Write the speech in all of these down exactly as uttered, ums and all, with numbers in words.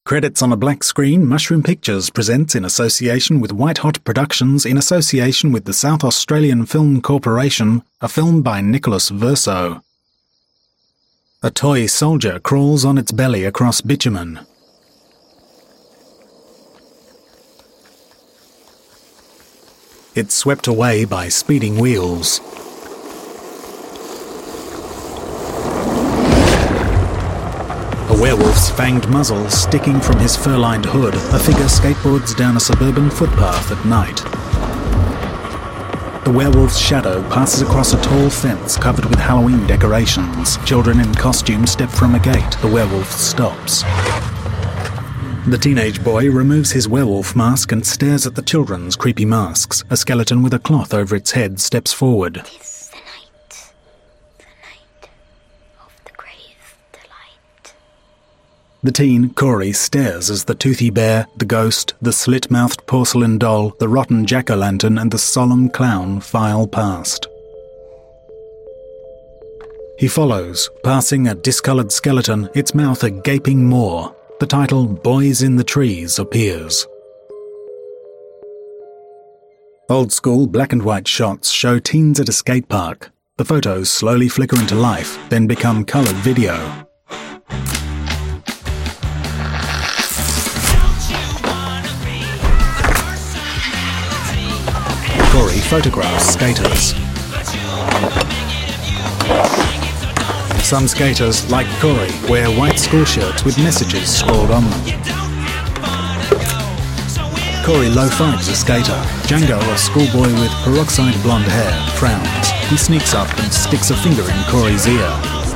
Credits on a black screen, Mushroom Pictures presents in association with White Hot Productions in association with the South Australian Film Corporation, a film by Nicholas Verso. A toy soldier crawls on its belly across bitumen. It's swept away by speeding wheels. A werewolf's fanged muzzle sticking from his fur-lined hood, a figure skateboards down a suburban footpath at night. The werewolf's shadow passes across a tall fence covered with Halloween decorations. Children in costume step from a gate. The werewolf stops. The teenage boy removes his werewolf mask and stares at the children's creepy masks. A skeleton with a cloth over its head steps forward. Tis the night, the night of the grave delight. The teen, Corey, stares as the toothy bear, the ghost, the slit-mouthed porcelain doll, the rotten jack-o'-lantern and the solemn clown file past. He follows, passing a discoloured skeleton, its mouth a gaping maw. The title, Boys in the Trees, appears. Old-school black-and-white shots show teens at a skate park. The photos slowly flicker into life, then become coloured video. Corey photographs skaters. Some skaters, like Corey, wear white school shirts with messages scrawled on them. Corey low-fives a skater. Django, a schoolboy with peroxide blonde hair, frowns. He sneaks up and sticks a finger in Corey's ear.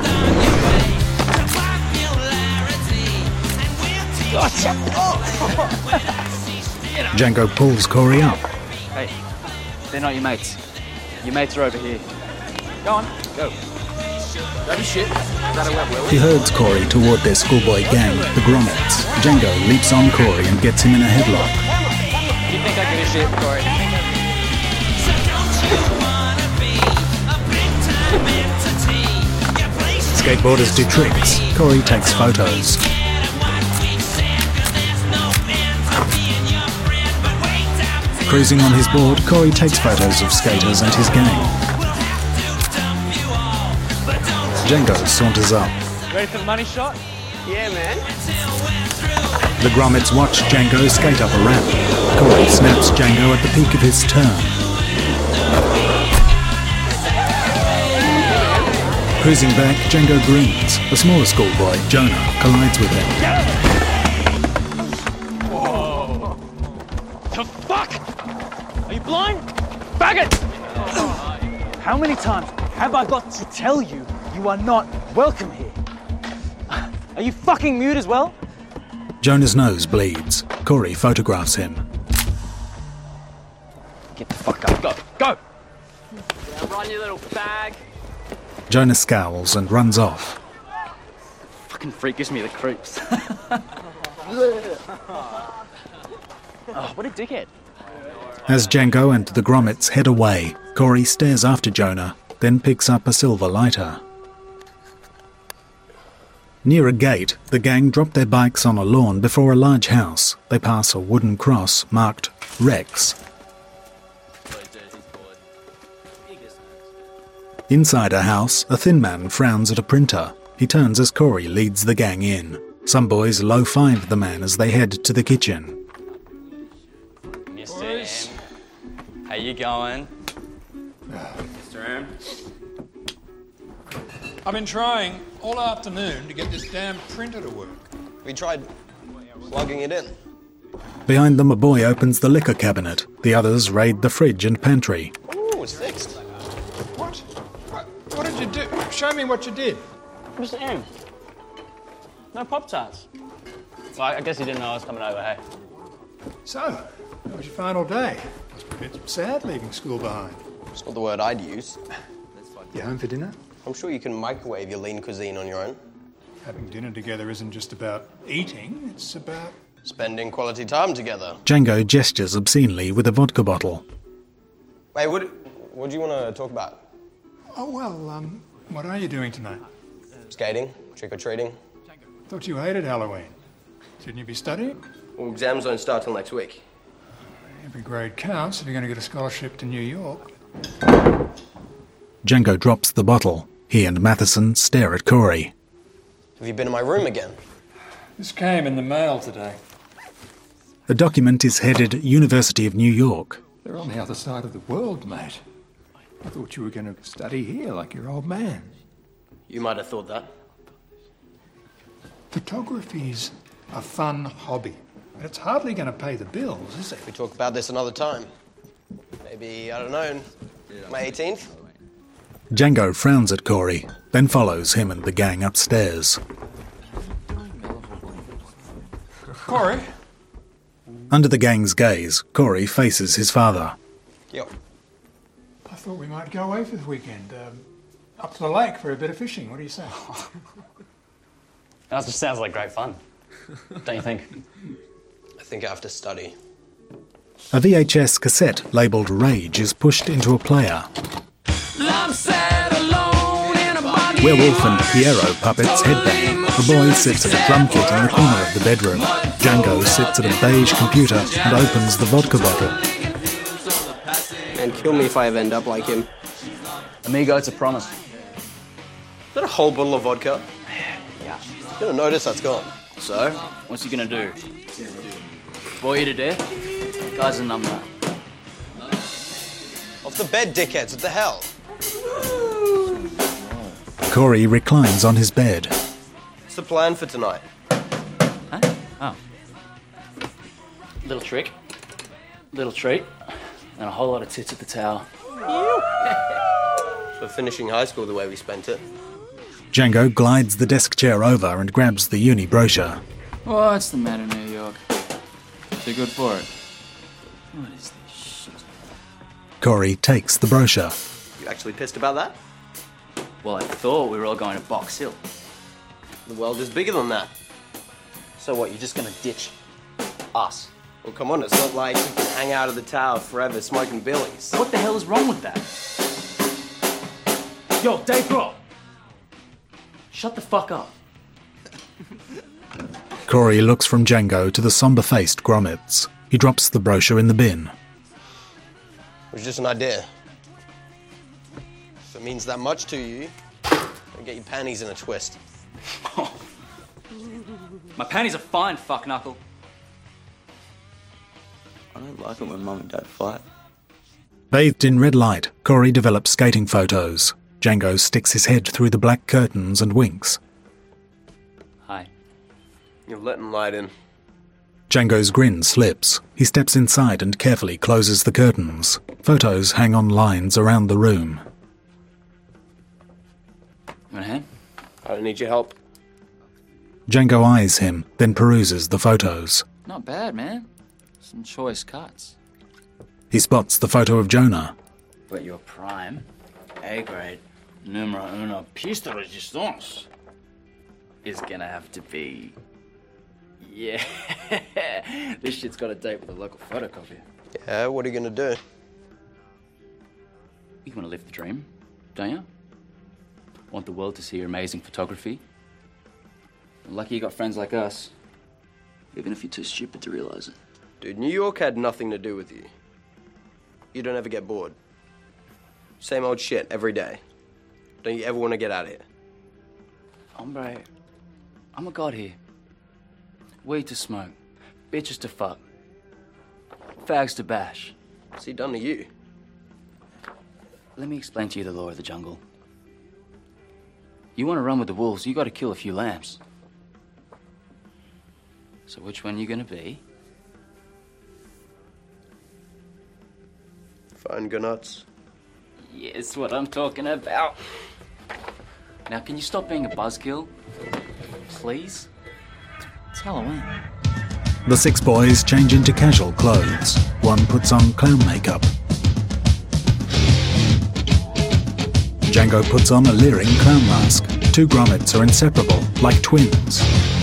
Django pulls Corey up. Hey, they're not your mates. Your mates are over here. Go on, go. Grab your shit. Is that a wet willy? He herds Corey toward their schoolboy gang, the Grommets. Django leaps on Corey and gets him in a headlock. You think I give a shit, Corey? Skateboarders do tricks. Corey takes photos. Cruising on his board, Corey takes photos of skaters and his gang. Django saunters up. Ready for the money shot? Yeah, man. The Grommets watch Django skate up a ramp. Corey snaps Django at the peak of his turn. Cruising back, Django grins. A smaller schoolboy, Jonah, collides with him. Whoa! The fuck? Are you blind? Faggot! How many times have I got to tell you you are not welcome here? Are you fucking mute as well? Jonah's nose bleeds. Corey photographs him. Get the fuck up. Go. Go! Yeah, run, you little fag. Jonah scowls and runs off. Fucking freak gives me the creeps. Oh, what a dickhead. As Django and the Grommets head away, Corey stares after Jonah, then picks up a silver lighter. Near a gate, the gang drop their bikes on a lawn before a large house. They pass a wooden cross marked Rex. Inside a house, a thin man frowns at a printer. He turns as Corey leads the gang in. Some boys low-five the man as they head to the kitchen. Mister M, how you going? Mister M? I've been trying all afternoon to get this damn printer to work. We tried plugging it in. Behind them, a boy opens the liquor cabinet. The others raid the fridge and pantry. Ooh, it's fixed. What? What, what did you do? Show me what you did. Mister M, no Pop-Tarts. Well, I guess you didn't know I was coming over, hey? So, how was your final day? Must be a bit sad leaving school behind. It's not the word I'd use. You home for dinner? I'm sure you can microwave your lean cuisine on your own. Having dinner together isn't just about eating, it's about... Spending quality time together. Django gestures obscenely with a vodka bottle. Wait, what, what do you want to talk about? Oh, well, um, what are you doing tonight? Skating? Trick-or-treating? Thought you hated Halloween. Shouldn't you be studying? Well, exams don't start till next week. Every grade counts if you're going to get a scholarship to New York. Django drops the bottle. He and Matheson stare at Corey. Have you been in my room again? This came in the mail today. The document is headed University of New York. They're on the other side of the world, mate. I thought you were going to study here like your old man. You might have thought that. Photography's a fun hobby, but it's hardly going to pay the bills, is it? We talk about this another time. Maybe, I don't know, May eighteenth? Django frowns at Corey, then follows him and the gang upstairs. Corey? Under the gang's gaze, Corey faces his father. Yo. I thought we might go away for the weekend. Um, up to the lake for a bit of fishing. What do you say? That just sounds like great fun. Don't you think? I think I have to study. A V H S cassette labelled Rage is pushed into a player. Werewolf and Piero puppets headbang. The boy sits at a drum kit in the corner of the bedroom. Django sits at a beige computer and opens the vodka bottle. And kill me if I ever end up like him. Amigo, it's a promise. Is that a whole bottle of vodka? Yeah. You're gonna notice that's gone. So, what's he gonna do? Bore you to death? Guy's a number. Off the bed, dickheads. What the hell? Corey reclines on his bed. What's the plan for tonight? Huh? Oh. Little trick. Little treat. And a whole lot of tits at the tower. So finishing high school the way we spent it. Django glides the desk chair over and grabs the uni brochure. What's the matter, New York? Too good for it. What is this shit? Corey takes the brochure. You actually pissed about that? Well, I thought we were all going to Box Hill. The world is bigger than that. So what, you're just gonna ditch us? Well, come on, it's not like we can hang out at the tower forever smoking billies. What the hell is wrong with that? Yo, Dave Grohl! Shut the fuck up. Corey looks from Django to the sombre-faced Grommets. He drops the brochure in the bin. It was just an idea. If it means that much to you, then get your panties in a twist. My panties are fine, fuck knuckle. I don't like it when Mum and Dad fight. Bathed in red light, Corey develops skating photos. Django sticks his head through the black curtains and winks. Hi. You're letting light in. Django's grin slips. He steps inside and carefully closes the curtains. Photos hang on lines around the room. You want a hand? I don't need your help. Django eyes him, then peruses the photos. Not bad, man. Some choice cuts. He spots the photo of Jonah. But your prime, A grade, numero uno, piece de resistance, is gonna have to be... Yeah, this shit's got a date with a local photocopier. Yeah, what are you gonna do? You wanna live the dream, don't you? Want the world to see your amazing photography? Lucky you got friends like us, even if you're too stupid to realize it. Dude, New York had nothing to do with you. You don't ever get bored. Same old shit every day. Don't you ever want to get out of here? Hombre, I'm a god here. Weed to smoke, bitches to fuck, fags to bash. What's he done to you? Let me explain to you the law of the jungle. You want to run with the wolves, you got to kill a few lambs. So which one you gonna be? Fine, go nuts. Yes, what I'm talking about. Now, can you stop being a buzzkill? Please? It's Halloween. The six boys change into casual clothes. One puts on clown makeup. Django puts on a leering clown mask. Two grommets are inseparable, like twins.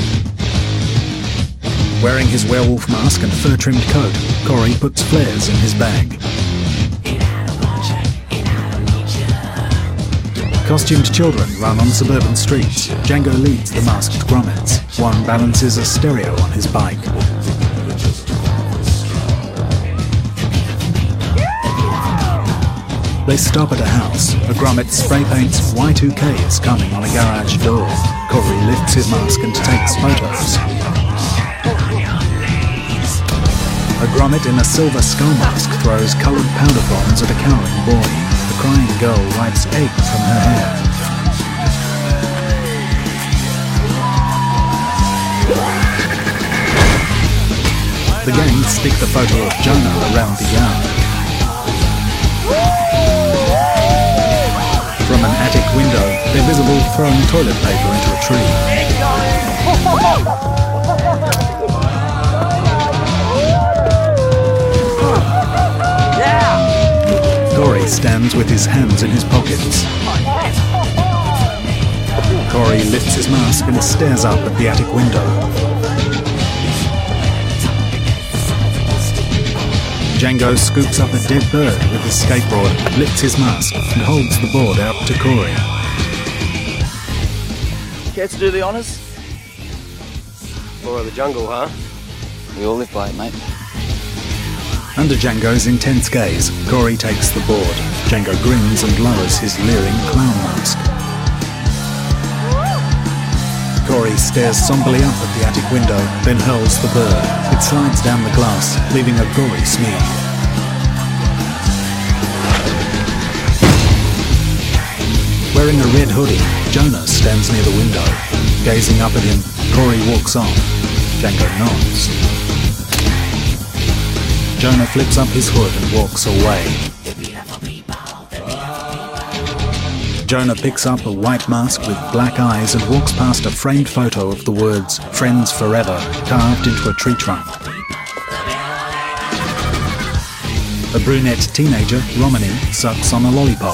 Wearing his werewolf mask and fur-trimmed coat, Corey puts flares in his bag. Costumed children run on suburban streets. Django leads the masked grommets. One balances a stereo on his bike. They stop at a house. A grommet spray paints Y two K is coming on a garage door. Corey lifts his mask and takes photos. A grommet in a silver skull mask throws coloured powder bombs at a cowering boy. The crying girl wipes egg from her hair. The gang stick the photo of Jonah around the yard. From an attic window, they're visible throwing toilet paper into a tree. Corey stands with his hands in his pockets. Corey lifts his mask and stares up at the attic window. Django scoops up a dead bird with his skateboard, lifts his mask and holds the board out to Corey. Care to do the honours? Law of the jungle, huh? We all live by it, mate. Under Django's intense gaze, Corey takes the board. Django grins and lowers his leering clown mask. Corey stares somberly up at the attic window, then hurls the bird. It slides down the glass, leaving a gory smear. Wearing a red hoodie, Jonah stands near the window. Gazing up at him, Corey walks on. Django nods. Jonah flips up his hood and walks away. Jonah picks up a white mask with black eyes and walks past a framed photo of the words "Friends Forever" carved into a tree trunk. A brunette teenager, Romany, sucks on a lollipop.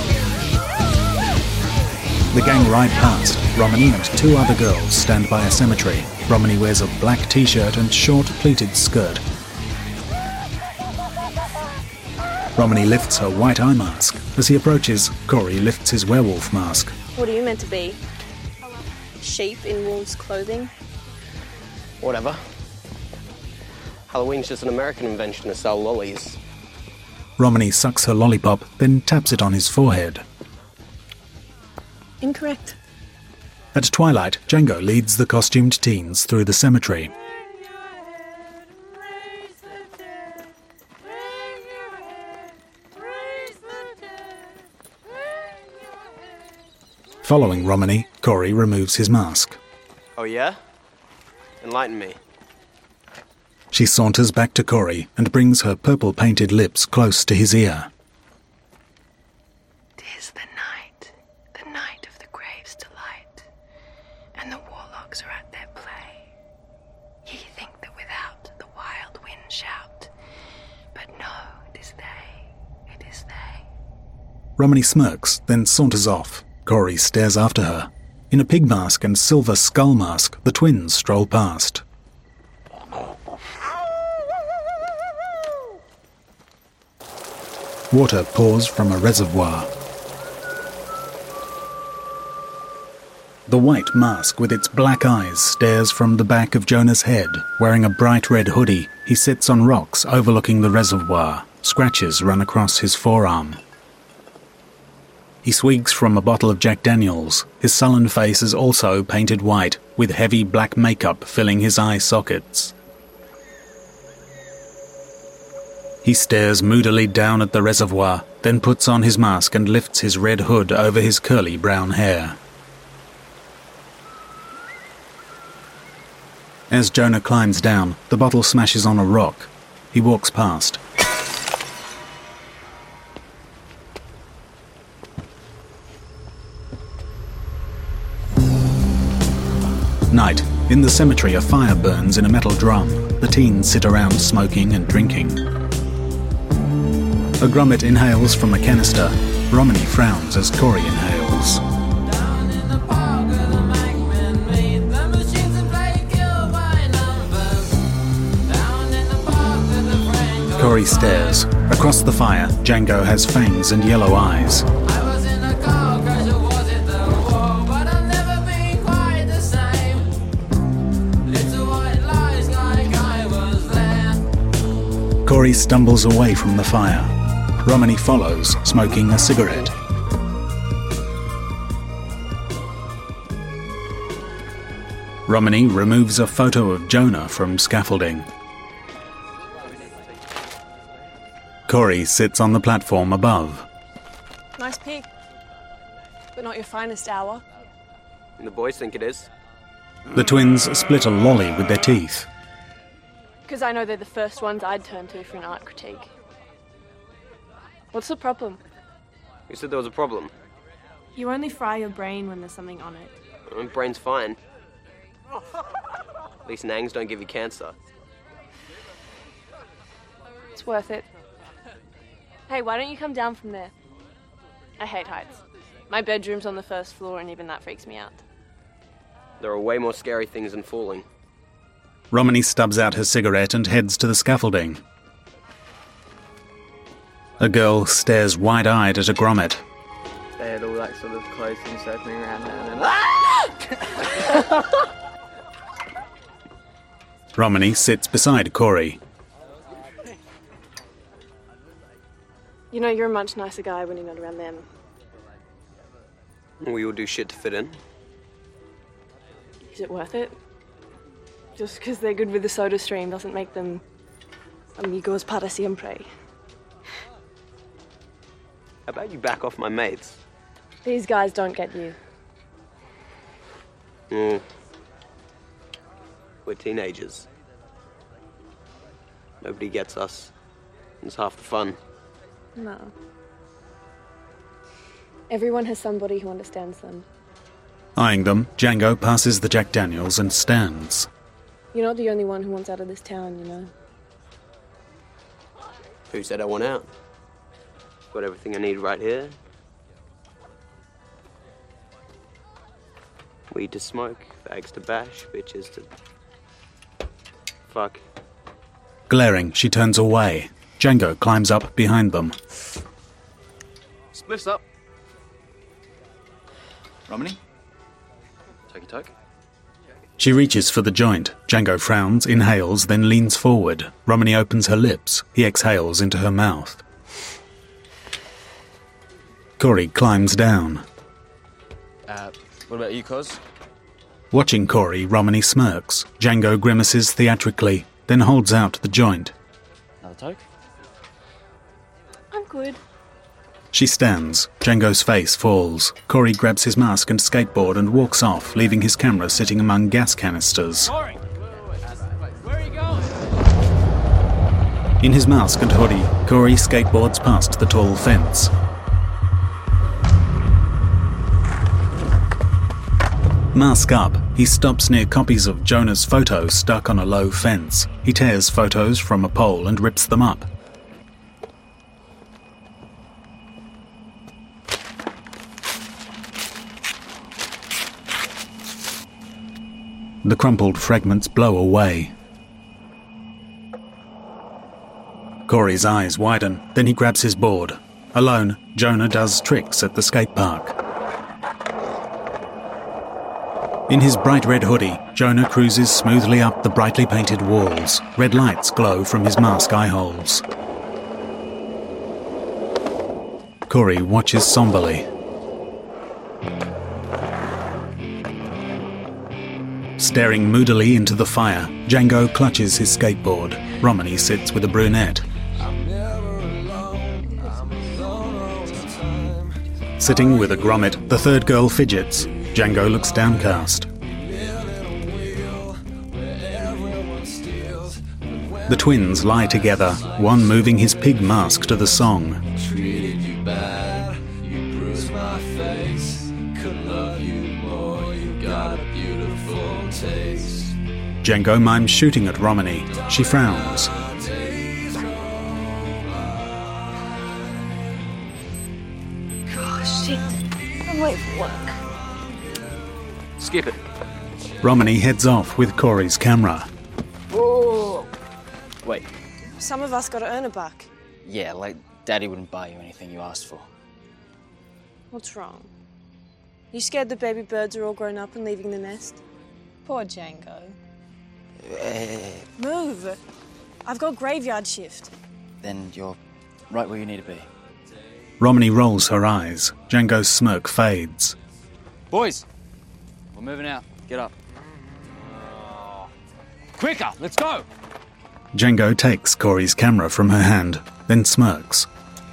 The gang ride past. Romany and two other girls stand by a cemetery. Romany wears a black t-shirt and short pleated skirt. Romany lifts her white eye mask. As he approaches, Corey lifts his werewolf mask. What are you meant to be? Sheep in wolves' clothing? Whatever. Halloween's just an American invention to sell lollies. Romany sucks her lollipop, then taps it on his forehead. Incorrect. At twilight, Django leads the costumed teens through the cemetery. Following Romany, Corey removes his mask. Oh yeah? Enlighten me. She saunters back to Corey and brings her purple-painted lips close to his ear. "'Tis the night, the night of the grave's delight, and the warlocks are at their play. Ye think that without the wild wind shout, but no, it is they, it is they." Romany smirks, then saunters off. Corey stares after her. In a pig mask and silver skull mask, the twins stroll past. Water pours from a reservoir. The white mask with its black eyes stares from the back of Jonah's head. Wearing a bright red hoodie, he sits on rocks overlooking the reservoir. Scratches run across his forearm. He swigs from a bottle of Jack Daniels. His sullen face is also painted white, with heavy black makeup filling his eye sockets. He stares moodily down at the reservoir, then puts on his mask and lifts his red hood over his curly brown hair. As Jonah climbs down, the bottle smashes on a rock. He walks past. Night. In the cemetery, a fire burns in a metal drum. The teens sit around smoking and drinking. A grommet inhales from a canister. Romany frowns as Corey inhales. Corey stares. Across the fire, Django has fangs and yellow eyes. Corey stumbles away from the fire. Romany follows, smoking a cigarette. Romany removes a photo of Jonah from scaffolding. Corey sits on the platform above. Nice pic, but not your finest hour. And the boys think it is. The twins split a lolly with their teeth. Because I know they're the first ones I'd turn to for an art critique. What's the problem? You said there was a problem. You only fry your brain when there's something on it. My brain's fine. At least nangs don't give you cancer. It's worth it. Hey, why don't you come down from there? I hate heights. My bedroom's on the first floor and even that freaks me out. There are way more scary things than falling. Romany stubs out her cigarette and heads to the scaffolding. A girl stares wide-eyed at a grommet. They had all that sort of close thing circling around there and then... Romany sits beside Corey. You know, you're a much nicer guy when you're not around them. We all do shit to fit in. Is it worth it? Just because they're good with the soda stream doesn't make them amigos para siempre. How about you back off my mates? These guys don't get you. Mm. We're teenagers. Nobody gets us. It's half the fun. No. Everyone has somebody who understands them. Eyeing them, Django passes the Jack Daniels and stands. You're not the only one who wants out of this town, you know. Who said I want out? Got everything I need right here. Weed to smoke, bags to bash, bitches to... fuck. Glaring, she turns away. Django climbs up behind them. Spliffs up. Romany? Tokey toke. She reaches for the joint. Django frowns, inhales, then leans forward. Romany opens her lips. He exhales into her mouth. Corey climbs down. Uh, what about you, Cos? Watching Corey, Romany smirks. Django grimaces theatrically, then holds out the joint. Another toke? I'm good. She stands. Django's face falls. Corey grabs his mask and skateboard and walks off, leaving his camera sitting among gas canisters. Corey! Where are you going? In his mask and hoodie, Corey skateboards past the tall fence. Mask up, he stops near copies of Jonah's photos stuck on a low fence. He tears photos from a pole and rips them up. The crumpled fragments blow away. Corey's eyes widen, then he grabs his board. Alone, Jonah does tricks at the skate park. In his bright red hoodie, Jonah cruises smoothly up the brightly painted walls. Red lights glow from his mask eye holes. Corey watches somberly. Staring moodily into the fire, Django clutches his skateboard. Romany sits with a brunette. Sitting with a grommet, the third girl fidgets. Django looks downcast. The twins lie together, one moving his pig mask to the song. Django mimes shooting at Romany. She frowns. Oh, shit. I'm late for work. Skip it. Romany heads off with Corey's camera. Oh! Wait. Some of us gotta earn it back. Yeah, like Daddy wouldn't buy you anything you asked for. What's wrong? You scared the baby birds are all grown up and leaving the nest? Poor Django. Move! I've got graveyard shift. then you're right where you need to be. Romany rolls her eyes. Django's smirk fades. Boys, we're moving out. Get up. Quicker, let's go! Django takes Corey's camera from her hand, then smirks.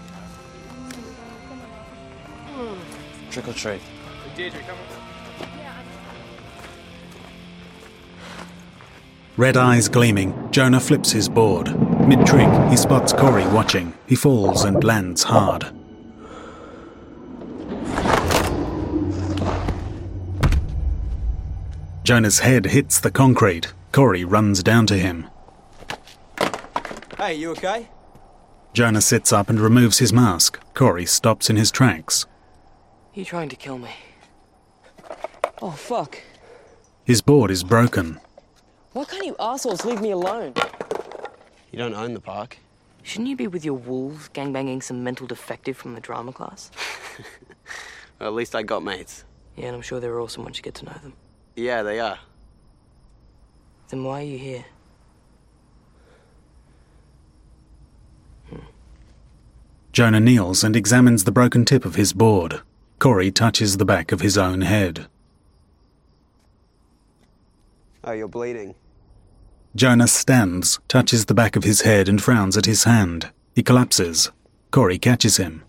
Trick or treat. Red eyes gleaming, Jonah flips his board. Mid-trick, he spots Corey watching. He falls and lands hard. Jonah's head hits the concrete. Corey runs down to him. Hey, you okay? Jonah sits up and removes his mask. Corey stops in his tracks. You trying to kill me? Oh, fuck. His board is broken. Why can't you assholes leave me alone? You don't own the park. Shouldn't you be with your wolves gangbanging some mental defective from the drama class? Well, at least I got mates. Yeah, and I'm sure they're awesome once you get to know them. Yeah, they are. Then why are you here? Jonah kneels and examines the broken tip of his board. Corey touches the back of his own head. Oh, you're bleeding. Jonah stands, touches the back of his head and frowns at his hand. He collapses. Corey catches him.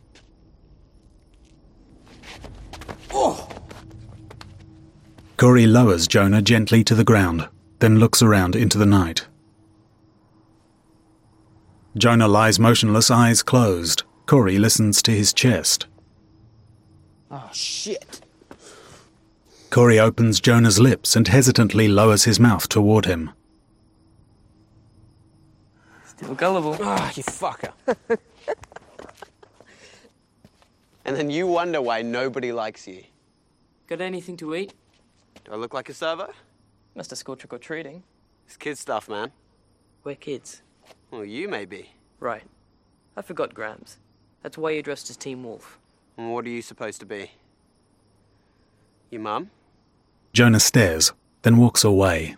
Oh! Corey lowers Jonah gently to the ground, then looks around into the night. Jonah lies motionless, eyes closed. Corey listens to his chest. Oh, shit. Corey opens Jonah's lips and hesitantly lowers his mouth toward him. Still gullible. Ah, oh, you fucker. And then you wonder why nobody likes you. Got anything to eat? Do I look like a server? Must have scored trick-or-treating. It's kid stuff, man. We're kids. Well, you may be. Right. I forgot Grams. That's why you're dressed as Team Wolf. And what are you supposed to be? Your mum? Jonah stares, then walks away.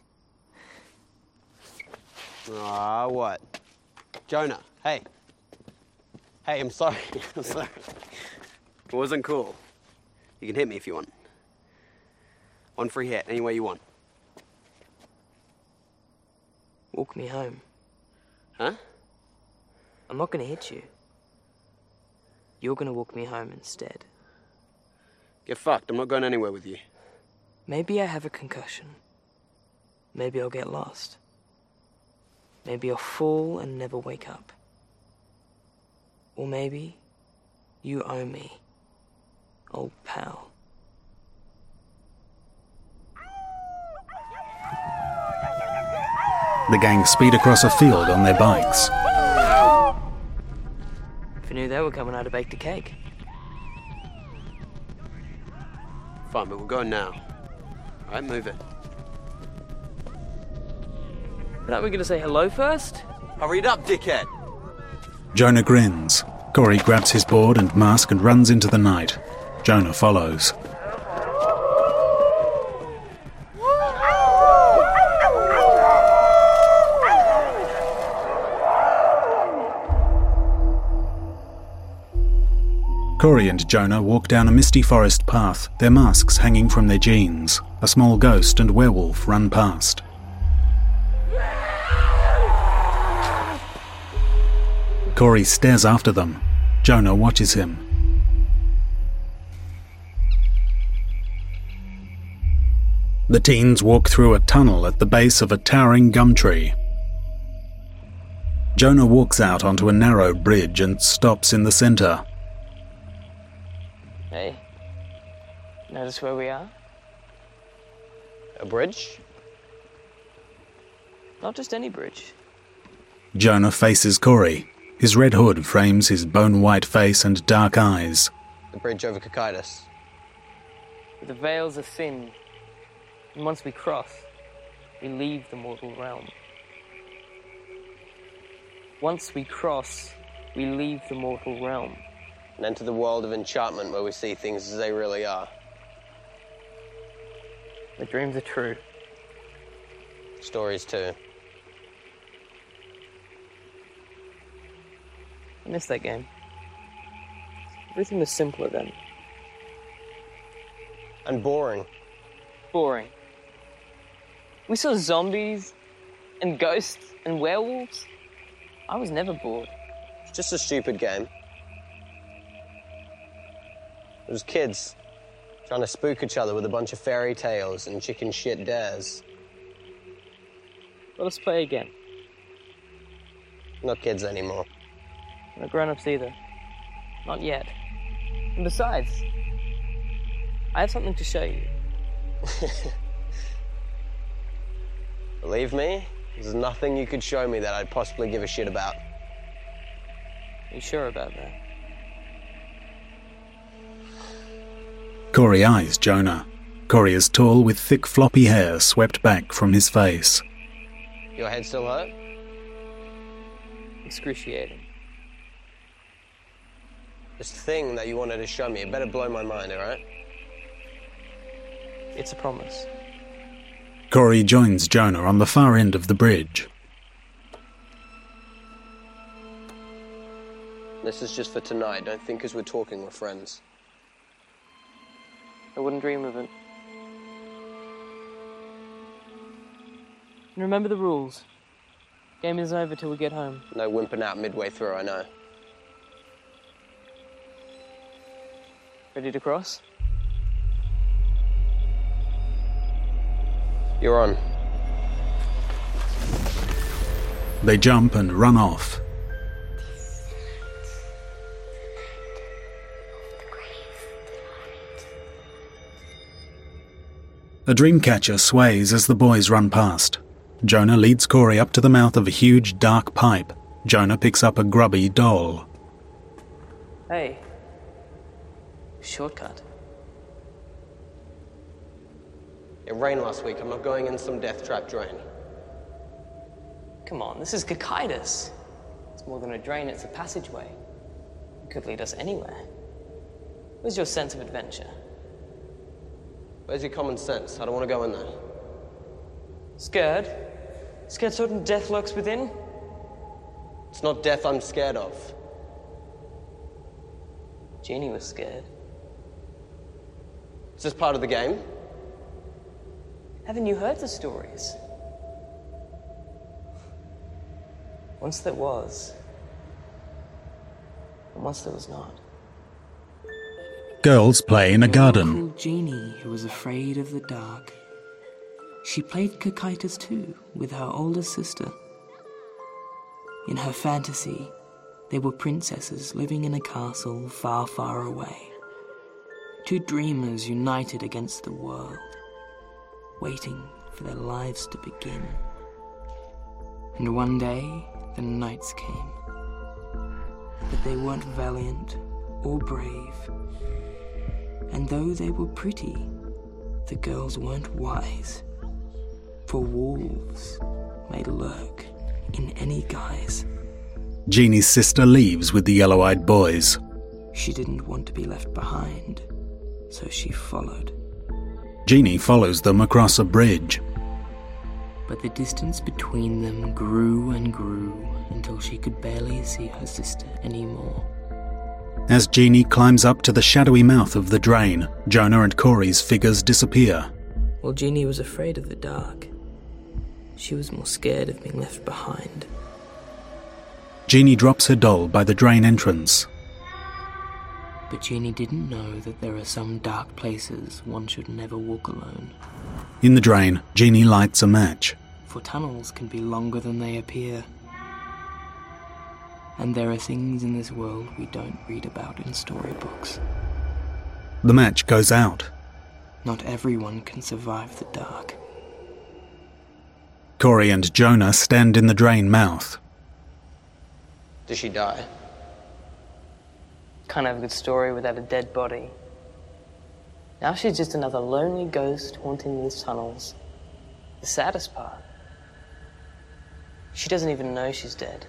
Ah, what? Jonah, hey. Hey, I'm sorry. I'm sorry. It wasn't cool. You can hit me if you want. One free hit, any way you want. Walk me home. Huh? I'm not gonna hit you. You're gonna walk me home instead. Get fucked. I'm not going anywhere with you. Maybe I have a concussion. Maybe I'll get lost. Maybe I'll fall and never wake up. Or maybe you owe me, old pal. The gang speed across a field on their bikes. If I knew they were coming, I'd have baked a cake. Fine, but we're going now. All right, move it. But aren't we gonna say hello first? Hurry it up, dickhead! Jonah grins. Corey grabs his board and mask and runs into the night. Jonah follows. Corey and Jonah walk down a misty forest path, their masks hanging from their jeans. A small ghost and werewolf run past. Corey stares after them. Jonah watches him. The teens walk through a tunnel at the base of a towering gum tree. Jonah walks out onto a narrow bridge and stops in the center. Hey, notice where we are? A bridge? Not just any bridge. Jonah faces Corey. His red hood frames his bone-white face and dark eyes. The bridge over Cocytus. The veils are thin, and once we cross, we leave the mortal realm. Once we cross, we leave the mortal realm. And enter the world of enchantment where we see things as they really are. The dreams are true. Stories too. I miss that game. Everything was simpler then. And boring. Boring. We saw zombies and ghosts and werewolves. I was never bored. It's just a stupid game. It was kids trying to spook each other with a bunch of fairy tales and chicken shit dares. Let us play again. Not kids anymore. Not grown-ups either. Not yet. And besides, I have something to show you. Believe me, there's nothing you could show me that I'd possibly give a shit about. Are you sure about that? Corey eyes Jonah. Corey is tall with thick floppy hair swept back from his face. Your head still hurt? Excruciating. This thing that you wanted to show me, it better blow my mind, alright? It's a promise. Corey joins Jonah on the far end of the bridge. This is just for tonight. Don't think as we're talking, we're friends. I wouldn't dream of it. And remember the rules. Game isn't over till we get home. No wimping out midway through, I know. Ready to cross? You're on. They jump and run off. A dream catcher sways as the boys run past. Jonah leads Corey up to the mouth of a huge dark pipe. Jonah picks up a grubby doll. Hey. Shortcut. It rained last week. I'm not going in some death trap drain. Come on, this is Cocytus. It's more than a drain, it's a passageway. It could lead us anywhere. Where's your sense of adventure? Where's your common sense? I don't want to go in there. Scared? Scared certain death lurks within? It's not death I'm scared of. Jeannie was scared. Is this part of the game? Haven't you heard the stories? Once there was, and once there was not. Girls play in a garden. Called Jeannie, who was afraid of the dark. She played Cocytus too, with her older sister. In her fantasy, they were princesses living in a castle far, far away. Two dreamers united against the world, waiting for their lives to begin. And one day, the knights came. But they weren't valiant or brave. And though they were pretty, the girls weren't wise. For wolves may lurk in any guise. Jeannie's sister leaves with the yellow-eyed boys. She didn't want to be left behind, so she followed. Jeannie follows them across a bridge. But the distance between them grew and grew until she could barely see her sister anymore. As Jeannie climbs up to the shadowy mouth of the drain, Jonah and Corey's figures disappear. While Jeannie was afraid of the dark, she was more scared of being left behind. Jeannie drops her doll by the drain entrance. But Jeannie didn't know that there are some dark places one should never walk alone. In the drain, Jeannie lights a match. For tunnels can be longer than they appear. And there are things in this world we don't read about in storybooks. The match goes out. Not everyone can survive the dark. Corey and Jonah stand in the drain mouth. Did she die? Can't have a good story without a dead body. Now she's just another lonely ghost haunting these tunnels. The saddest part, she doesn't even know she's dead.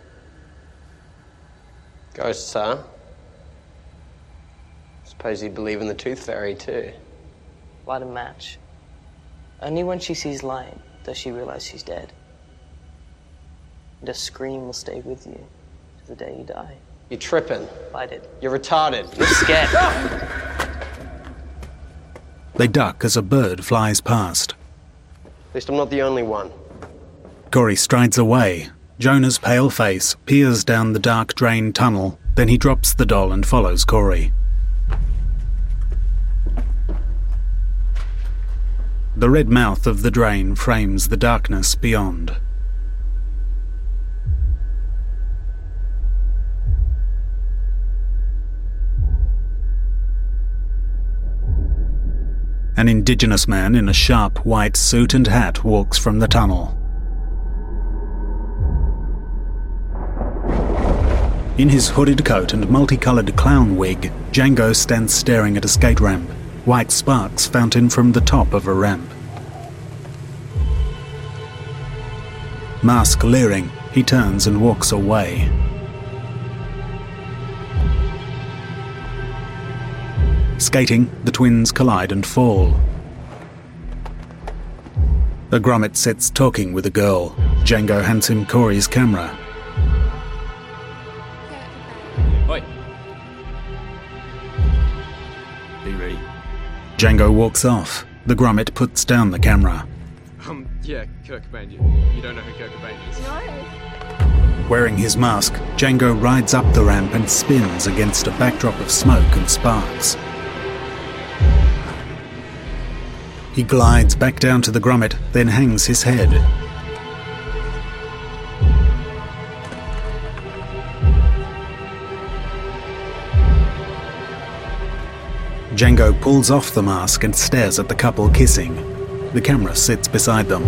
Ghosts, huh? Suppose you believe in the Tooth Fairy, too. Light a match. Only when she sees light does she realize she's dead. And a scream will stay with you to the day you die. You're tripping. I did. You're retarded. You're scared. They duck as a bird flies past. At least I'm not the only one. Corey strides away. Jonah's pale face peers down the dark drain tunnel, then he drops the doll and follows Corey. The red mouth of the drain frames the darkness beyond. An indigenous man in a sharp white suit and hat walks from the tunnel. In his hooded coat and multicoloured clown wig, Django stands staring at a skate ramp. White sparks fountain from the top of a ramp. Mask leering, he turns and walks away. Skating, the twins collide and fall. A grommet sits talking with a girl. Django hands him Corey's camera. Oi. Be ready. Django walks off. The grommet puts down the camera. Um, yeah, Kurt Cobain. You, you don't know who Kurt Cobain is? No. Wearing his mask, Django rides up the ramp and spins against a backdrop of smoke and sparks. He glides back down to the grommet, then hangs his head. Django pulls off the mask and stares at the couple kissing. The camera sits beside them.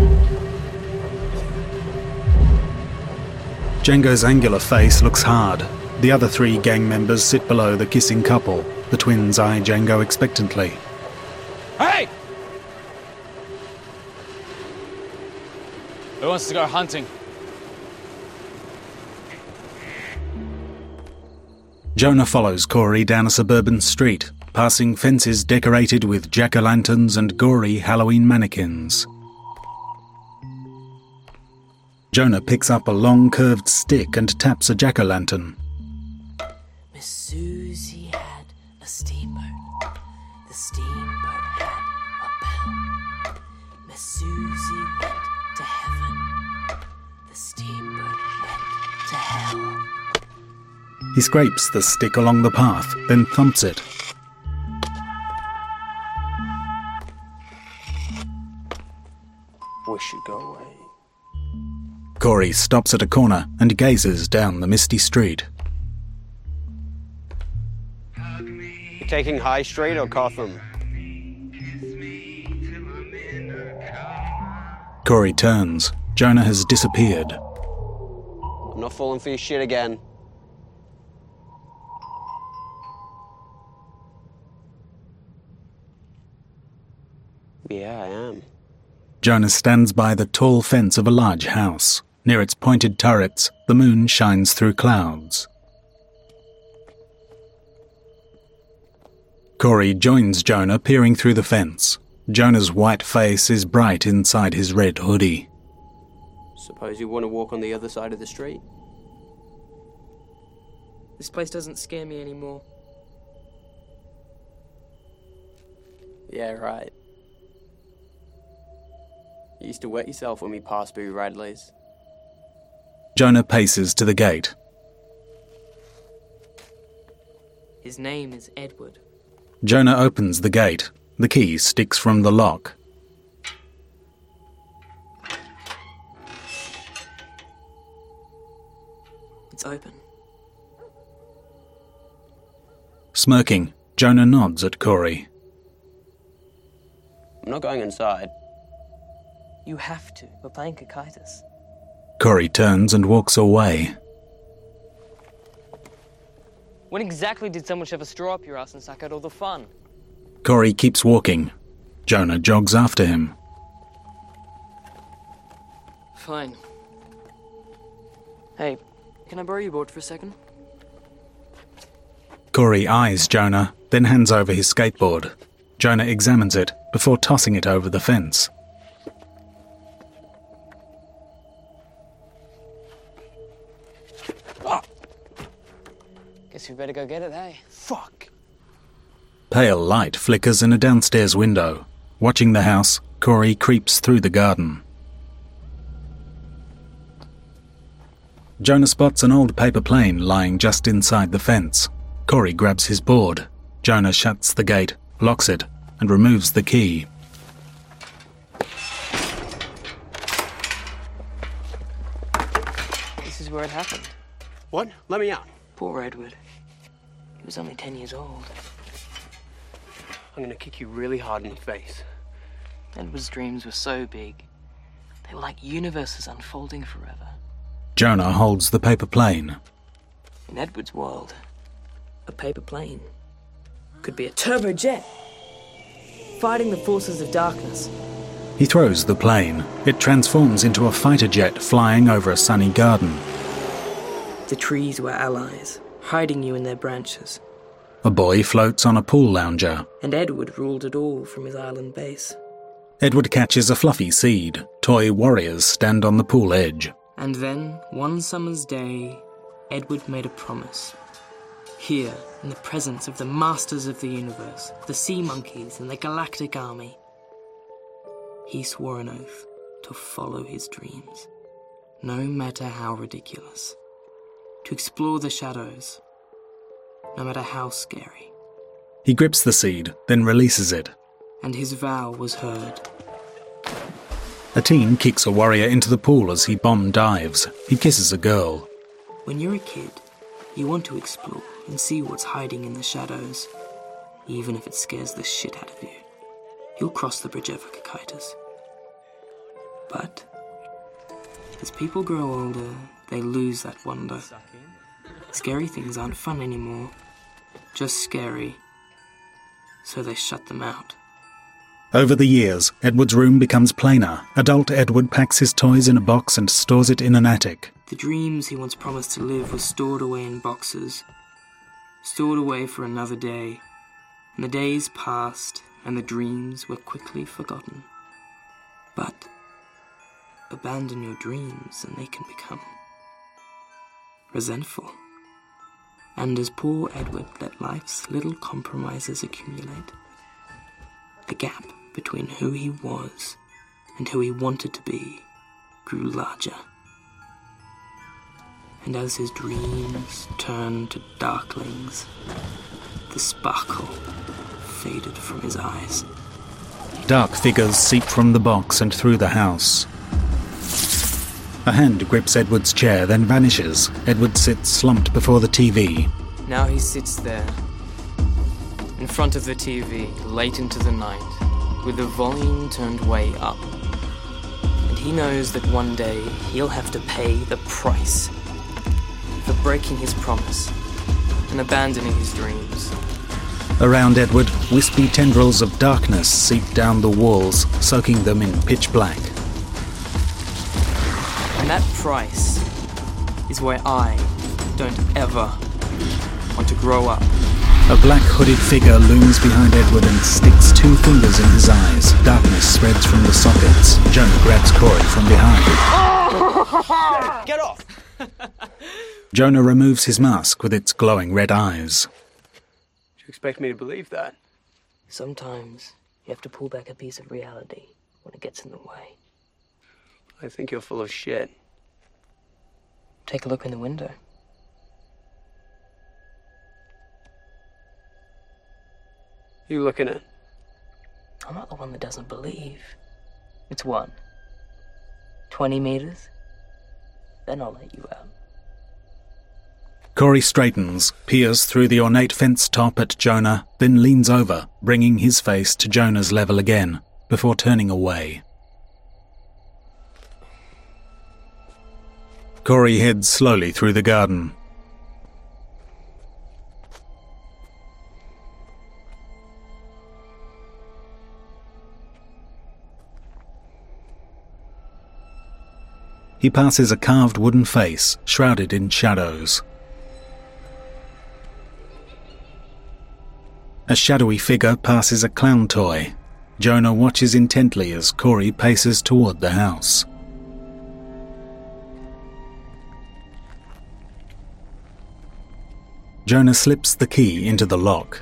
Django's angular face looks hard. The other three gang members sit below the kissing couple. The twins eye Django expectantly. Hey! Who wants to go hunting? Jonah follows Corey down a suburban street, passing fences decorated with jack-o'-lanterns and gory Halloween mannequins. Jonah picks up a long curved stick and taps a jack-o'-lantern. Miss Susie had a steamboat. The steamboat had a bell. Miss Susie went to heaven. The steamboat went to hell. He scrapes the stick along the path, then thumps it. We should go away. Corey stops at a corner and gazes down the misty street. You taking High Street or Cotham? Corey turns. Jonah has disappeared. I'm not falling for your shit again. Yeah, I am. Jonah stands by the tall fence of a large house. Near its pointed turrets, the moon shines through clouds. Corey joins Jonah peering through the fence. Jonah's white face is bright inside his red hoodie. Suppose you want to walk on the other side of the street? This place doesn't scare me anymore. Yeah, right. You used to wet yourself when we passed Boo Radley's. Jonah paces to the gate. His name is Edward. Jonah opens the gate. The key sticks from the lock. It's open. Smirking, Jonah nods at Corey. I'm not going inside. You have to. We're playing Cocytus. Corey turns and walks away. When exactly did someone shove a straw up your ass and suck out all the fun? Corey keeps walking. Jonah jogs after him. Fine. Hey, can I borrow your board for a second? Corey eyes Jonah, then hands over his skateboard. Jonah examines it before tossing it over the fence. Guess we better go get it, hey? Fuck! Pale light flickers in a downstairs window. Watching the house, Corey creeps through the garden. Jonah spots an old paper plane lying just inside the fence. Corey grabs his board. Jonah shuts the gate, locks it, and removes the key. This is where it happened. What? Let me out. Poor Edward. He was only ten years old. I'm gonna kick you really hard in the face. Edward's dreams were so big. They were like universes unfolding forever. Jonah holds the paper plane. In Edward's world, a paper plane could be a turbojet, fighting the forces of darkness. He throws the plane. It transforms into a fighter jet flying over a sunny garden. The trees were allies, hiding you in their branches. A boy floats on a pool lounger. And Edward ruled it all from his island base. Edward catches a fluffy seed. Toy warriors stand on the pool edge. And then, one summer's day, Edward made a promise. Here, in the presence of the masters of the universe, the sea monkeys and the galactic army, he swore an oath to follow his dreams, no matter how ridiculous. To explore the shadows, no matter how scary. He grips the seed, then releases it. And his vow was heard. A teen kicks a warrior into the pool as he bomb dives. He kisses a girl. When you're a kid, you want to explore and see what's hiding in the shadows, even if it scares the shit out of you. You'll cross the bridge over Cocytus. But as people grow older, they lose that wonder. Scary things aren't fun anymore, just scary, so they shut them out. Over the years, Edward's room becomes plainer. Adult Edward packs his toys in a box and stores it in an attic. The dreams he once promised to live were stored away in boxes, stored away for another day. And the days passed, and the dreams were quickly forgotten. But abandon your dreams, and they can become resentful. And as poor Edward let life's little compromises accumulate, the gap between who he was and who he wanted to be grew larger. And as his dreams turned to darklings, the sparkle faded from his eyes. Dark figures seep from the box and through the house. A hand grips Edward's chair, then vanishes. Edward sits slumped before the T V. Now he sits there, in front of the T V, late into the night, with the volume turned way up. And he knows that one day he'll have to pay the price for breaking his promise and abandoning his dreams. Around Edward, wispy tendrils of darkness seep down the walls, soaking them in pitch black. And that price is where I don't ever want to grow up. A black hooded figure looms behind Edward and sticks two fingers in his eyes. Darkness spreads from the sockets. Jonah grabs Corey from behind. Get off! Jonah removes his mask with its glowing red eyes. Do you expect me to believe that? Sometimes you have to pull back a piece of reality when it gets in the way. I think you're full of shit. Take a look in the window. You looking at? I'm not the one that doesn't believe. It's one. Twenty meters, then I'll let you out. Corey straightens, peers through the ornate fence top at Jonah, then leans over, bringing his face to Jonah's level again, before turning away. Corey heads slowly through the garden. He passes a carved wooden face, shrouded in shadows. A shadowy figure passes a clown toy. Jonah watches intently as Corey paces toward the house. Jonah slips the key into the lock.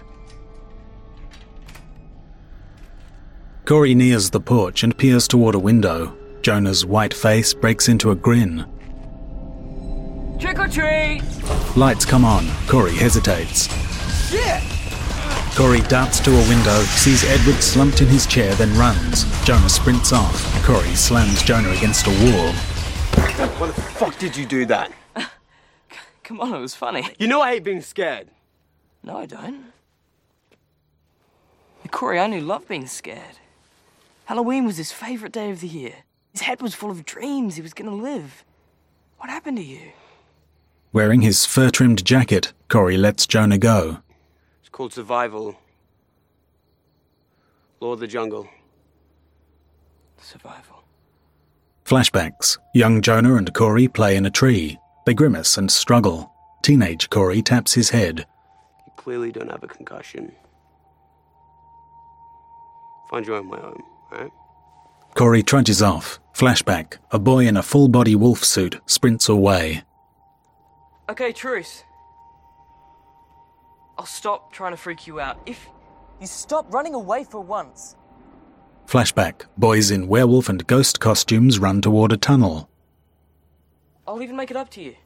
Corey nears the porch and peers toward a window. Jonah's white face breaks into a grin. Trick or treat! Lights come on. Corey hesitates. Shit! Corey darts to a window, sees Edward slumped in his chair, then runs. Jonah sprints off. Corey slams Jonah against a wall. Why the fuck did you do that? Come on, it was funny. You know I hate being scared. No, I don't. Corey, I knew loved being scared. Halloween was his favourite day of the year. His head was full of dreams he was going to live. What happened to you? Wearing his fur-trimmed jacket, Corey lets Jonah go. It's called survival. Law of the jungle. Survival. Flashbacks. Young Jonah and Corey play in a tree. They grimace and struggle. Teenage Corey taps his head. You clearly don't have a concussion. Find your own way home, alright? Corey trudges off. Flashback. A boy in a full-body wolf suit sprints away. Okay, truce. I'll stop trying to freak you out. If you stop running away for once. Flashback. Boys in werewolf and ghost costumes run toward a tunnel. I'll even make it up to you.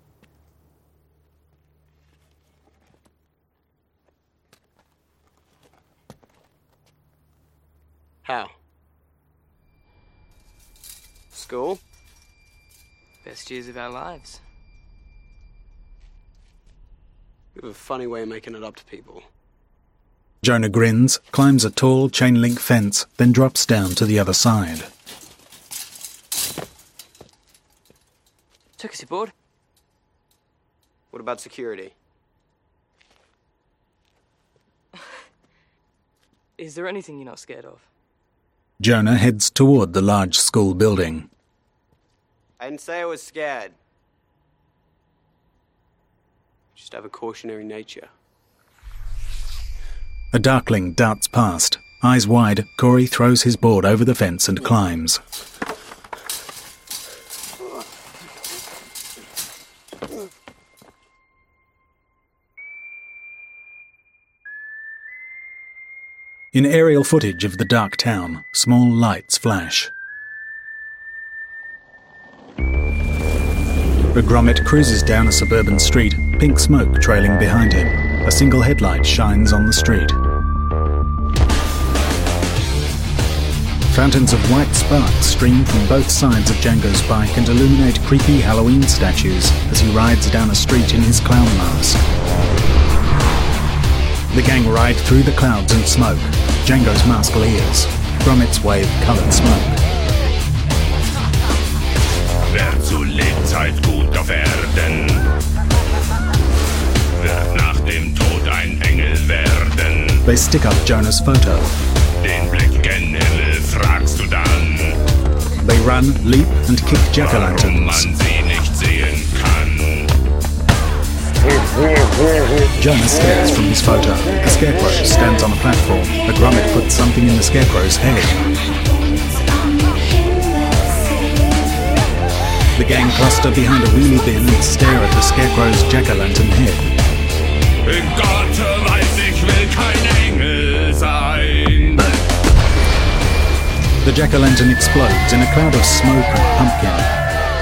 How? School? Best years of our lives. You have a funny way of making it up to people. Jonah grins, climbs a tall chain-link fence, then drops down to the other side. Took us aboard. What about security? Is there anything you're not scared of? Jonah heads toward the large school building. I didn't say I was scared. Just have a cautionary nature. A darkling darts past. Eyes wide, Corey throws his board over the fence and climbs. In aerial footage of the dark town, small lights flash. A Grommet cruises down a suburban street, pink smoke trailing behind him. A single headlight shines on the street. Fountains of white sparks stream from both sides of Django's bike and illuminate creepy Halloween statues as he rides down a street in his clown mask. The gang ride through the clouds and smoke. Django's mask leers. Gromit's wave coloured smoke. Wer zu Lebzeit gut auf Erden, wird nach dem Tod ein Engel werden. They stick up Jonah's photo. Den Blick gen Himmel fragst du dann. They run, leap and kick jack-o'-lanterns. Warum man sie nicht sehen kann. Jonah stares from his photo. A scarecrow stands on a platform. A Grommet puts something in the scarecrow's head. The gang cluster behind a wheelie bin and stare at the scarecrow's jack-o'-lantern head. Gott weiß, ich will kein Engel sein. The jack-o'-lantern explodes in a cloud of smoke and pumpkin.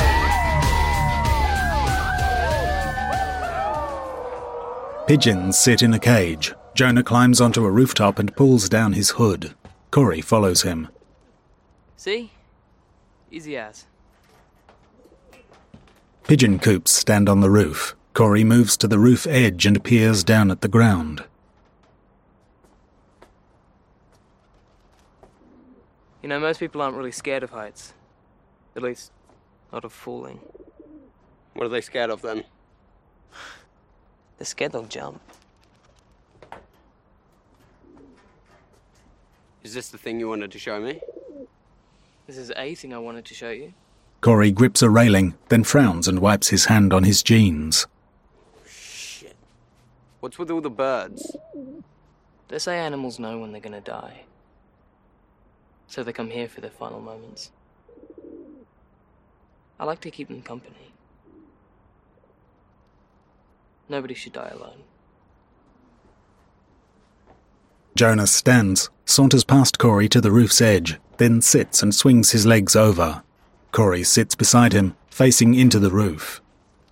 Pigeons sit in a cage. Jonah climbs onto a rooftop and pulls down his hood. Corey follows him. See? Easy as. Pigeon coops stand on the roof. Corey moves to the roof edge and peers down at the ground. You know, most people aren't really scared of heights. At least, not of falling. What are they scared of then? They're scared they'll jump. Is this the thing you wanted to show me? This is a thing I wanted to show you. Corey grips a railing, then frowns and wipes his hand on his jeans. Shit. What's with all the birds? They say animals know when they're gonna die. So they come here for their final moments. I like to keep them company. Nobody should die alone. Jonah stands, saunters past Corey to the roof's edge, then sits and swings his legs over. Corey sits beside him, facing into the roof.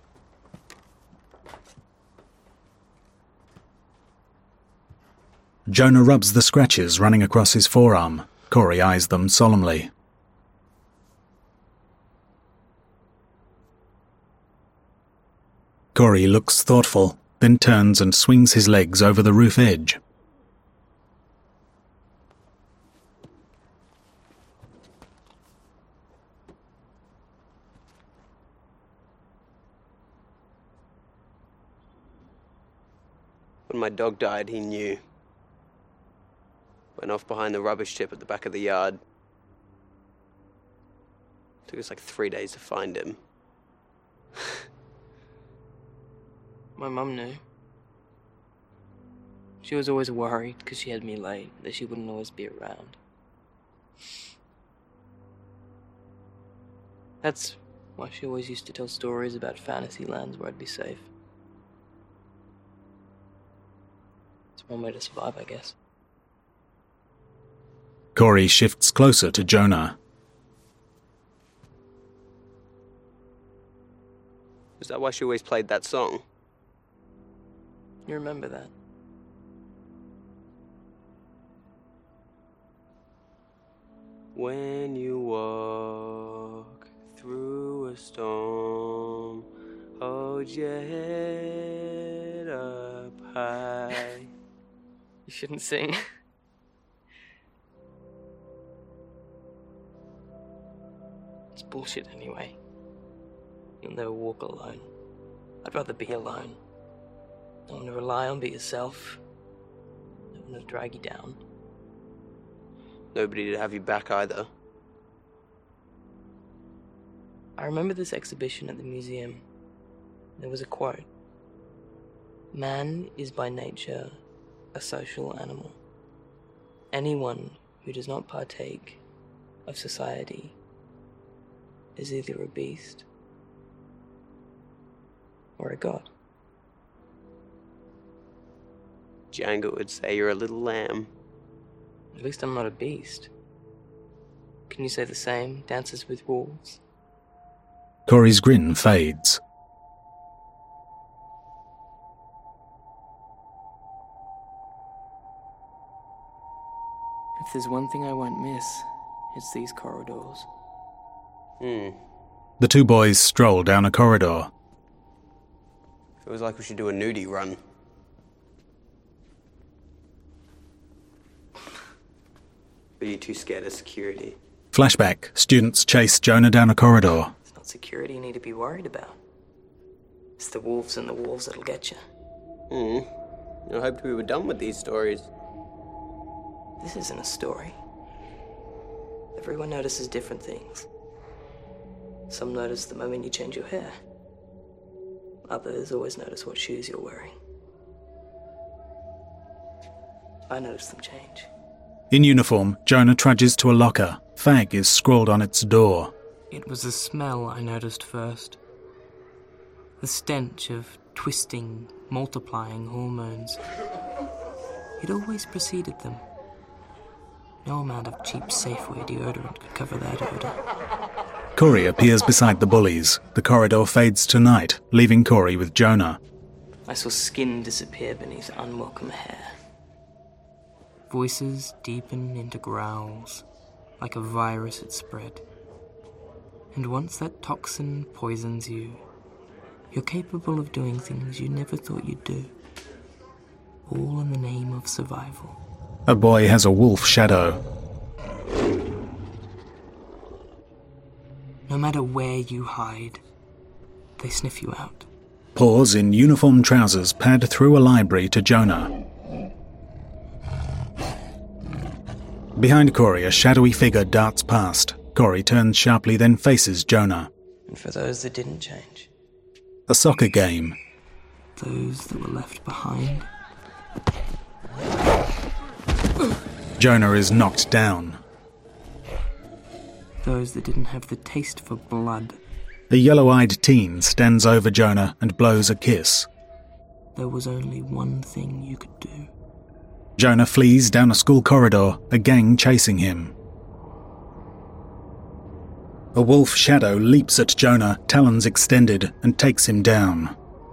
Jonah rubs the scratches running across his forearm. Corey eyes them solemnly. Corey looks thoughtful, then turns and swings his legs over the roof edge. When my dog died, he knew. Went off behind the rubbish tip at the back of the yard. Took us like three days to find him. My mum knew. She was always worried because she had me late, that she wouldn't always be around. That's why she always used to tell stories about fantasy lands where I'd be safe. It's one way to survive, I guess. Corey shifts closer to Jonah. Is that why she always played that song? You remember that? When you walk through a storm, hold your head up high. You shouldn't sing. It's bullshit anyway. You'll never walk alone. I'd rather be alone. No one to rely on but yourself. No one to drag you down. Nobody to have you back either. I remember this exhibition at the museum. There was a quote. Man is by nature a social animal. Anyone who does not partake of society is either a beast or a god. Django would say you're a little lamb. At least I'm not a beast. Can you say the same? Dances with wolves? Corey's grin fades. If there's one thing I won't miss, it's these corridors. Hmm. The two boys stroll down a corridor. Feels like we should do a nudie run. But you're too scared of security. Flashback. Students chase Jonah down a corridor. It's not security you need to be worried about. It's the wolves and the wolves that'll get you. Hmm. I hoped we were done with these stories. This isn't a story. Everyone notices different things. Some notice the moment you change your hair. Others always notice what shoes you're wearing. I notice them change. In uniform, Jonah trudges to a locker. Fag is scrawled on its door. It was the smell I noticed first. The stench of twisting, multiplying hormones. It always preceded them. No amount of cheap Safeway deodorant could cover that odor. Corey appears beside the bullies. The corridor fades to night, leaving Corey with Jonah. I saw skin disappear beneath unwelcome hair. Voices deepen into growls, like a virus had spread. And once that toxin poisons you, you're capable of doing things you never thought you'd do. All in the name of survival. A boy has a wolf shadow. No matter where you hide, they sniff you out. Paws in uniform trousers pad through a library to Jonah. Behind Corey, a shadowy figure darts past. Corey turns sharply, then faces Jonah. And for those that didn't change. A soccer game. Those that were left behind. Jonah is knocked down. Those that didn't have the taste for blood. A yellow-eyed teen stands over Jonah and blows a kiss. there was only one thing you could do. Jonah flees down a school corridor, a gang chasing him. A wolf shadow leaps at Jonah, talons extended, and takes him down.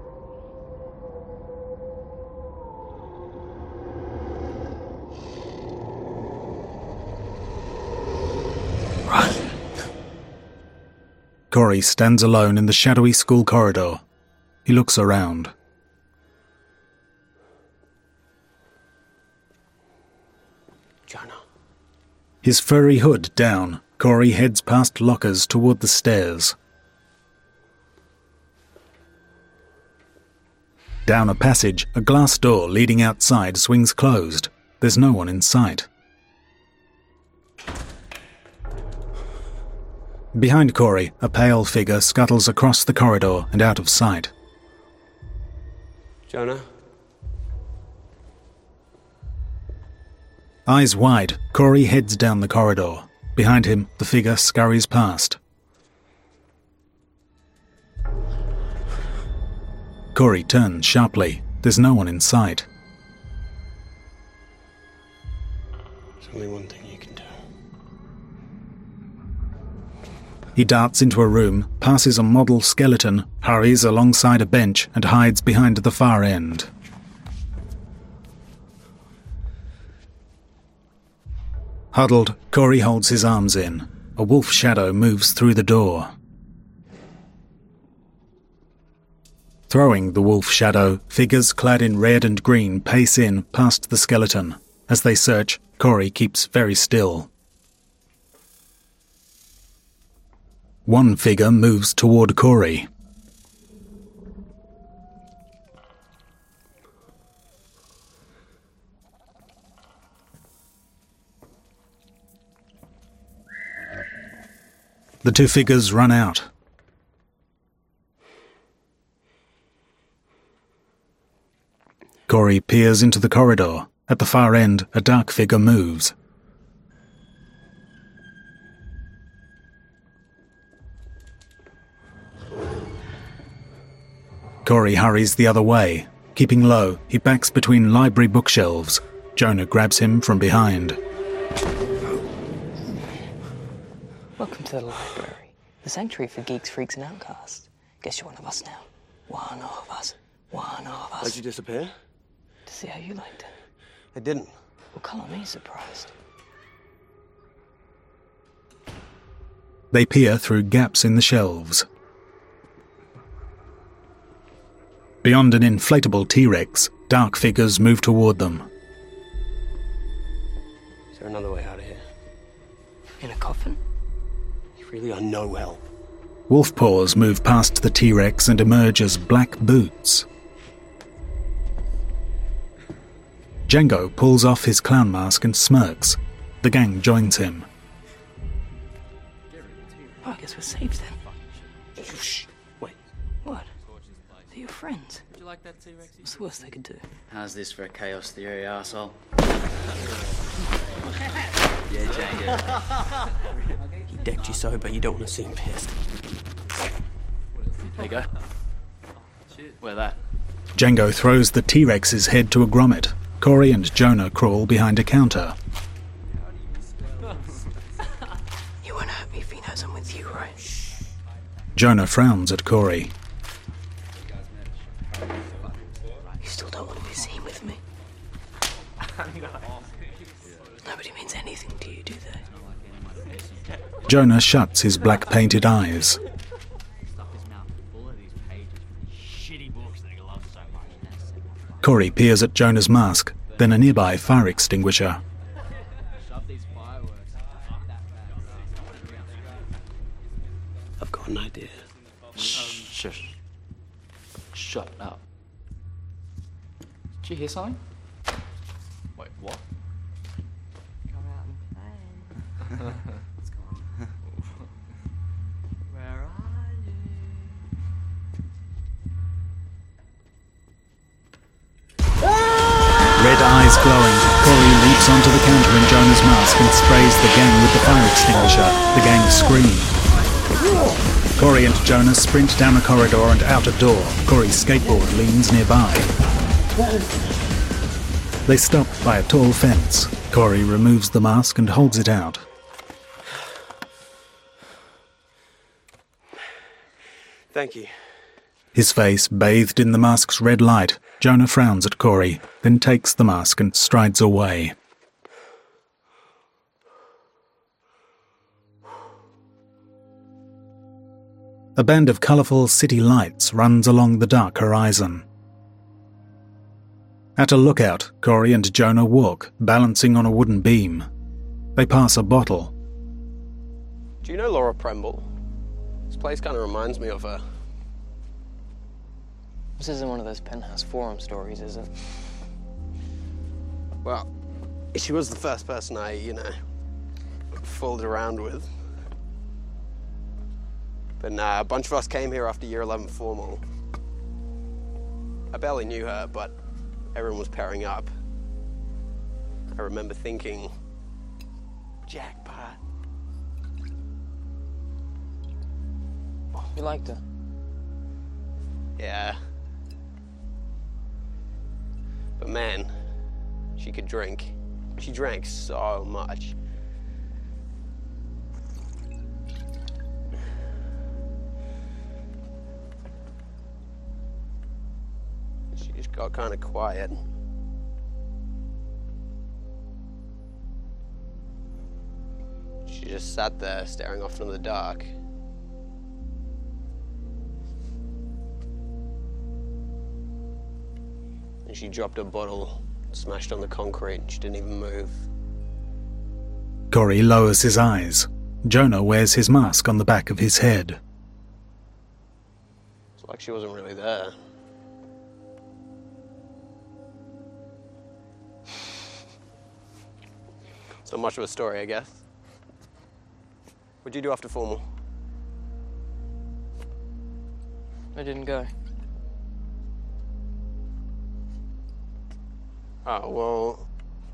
Run! Corey stands alone in the shadowy school corridor. He looks around. Jonah. His furry hood down, Corey heads past lockers toward the stairs. Down a passage, a glass door leading outside swings closed. There's no one in sight. Behind Corey, a pale figure scuttles across the corridor and out of sight. Jonah? Eyes wide, Corey heads down the corridor. Behind him, the figure scurries past. Corey turns sharply. There's no one in sight. There's only one thing you can do. He darts into a room, passes a model skeleton, hurries alongside a bench, and hides behind the far end. Huddled, Corey holds his arms in. A wolf shadow moves through the door. Throwing the wolf shadow, figures clad in red and green pace in past the skeleton. As they search, Corey keeps very still. One figure moves toward Corey. The two figures run out. Corey peers into the corridor. At the far end, a dark figure moves. Corey hurries the other way. Keeping low, he backs between library bookshelves. Jonah grabs him from behind. Welcome to the library, the sanctuary for geeks, freaks, and outcasts. Guess you're one of us now. One of us. One of us. Why'd you disappear? To see how you liked it. I didn't. Well, colour me surprised. They peer through gaps in the shelves. Beyond an inflatable T-Rex, dark figures move toward them. Is there another way out of here? In a coffin? You really are no help. Wolf paws move past the T-Rex and emerge as black boots. Django pulls off his clown mask and smirks. The gang joins him. Oh, I guess we're safe then. Shh. Wait. What? They're your friends. Would you like that T-Rex? What's the worst they could do? How's this for a chaos theory, arsehole? Yeah, Django. He decked you so, but you don't want to see him pissed. There you go. Where that? Django throws the T-Rex's head to a grommet. Corey and Jonah crawl behind a counter. You won't hurt me if he knows I'm with you, right? Jonah frowns at Corey. You still don't want to be seen with me? Nobody means anything to you, do they? Jonah shuts his black-painted eyes. Corey peers at Jonah's mask, then a nearby fire extinguisher. I've got an idea. Shh, shush. Shut up. Did you hear something? Wait, what? Come out and play. What's going on? Where are you? Red eyes glowing, Corey leaps onto the counter in Jonah's mask and sprays the gang with the fire extinguisher. The gang scream. Corey and Jonah sprint down a corridor and out a door. Corey's skateboard leans nearby. They stop by a tall fence. Corey removes the mask and holds it out. Thank you. His face bathed in the mask's red light. Jonah frowns at Corey, then takes the mask and strides away. A band of colourful city lights runs along the dark horizon. At a lookout, Corey and Jonah walk, balancing on a wooden beam. They pass a bottle. Do you know Laura Premble? This place kind of reminds me of her. This isn't one of those penthouse forum stories, is it? Well, she was the first person I, you know, fooled around with. But nah, a bunch of us came here after year eleven formal. I barely knew her, but everyone was pairing up. I remember thinking, jackpot. You liked her? Yeah. But man, she could drink. She drank so much. She just got kind of quiet. She just sat there staring off into the dark. And she dropped a bottle, smashed on the concrete, and she didn't even move. Corey lowers his eyes. Jonah wears his mask on the back of his head. It's like she wasn't really there. It's not much of a story, I guess. What'd you do after formal? I didn't go. Oh, well...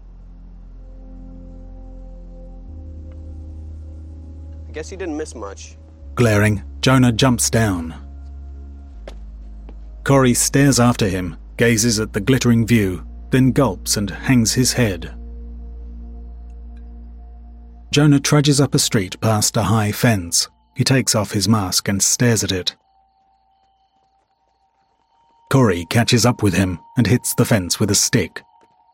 I guess you didn't miss much. Glaring, Jonah jumps down. Corey stares after him, gazes at the glittering view, then gulps and hangs his head. Jonah trudges up a street past a high fence. He takes off his mask and stares at it. Corey catches up with him and hits the fence with a stick.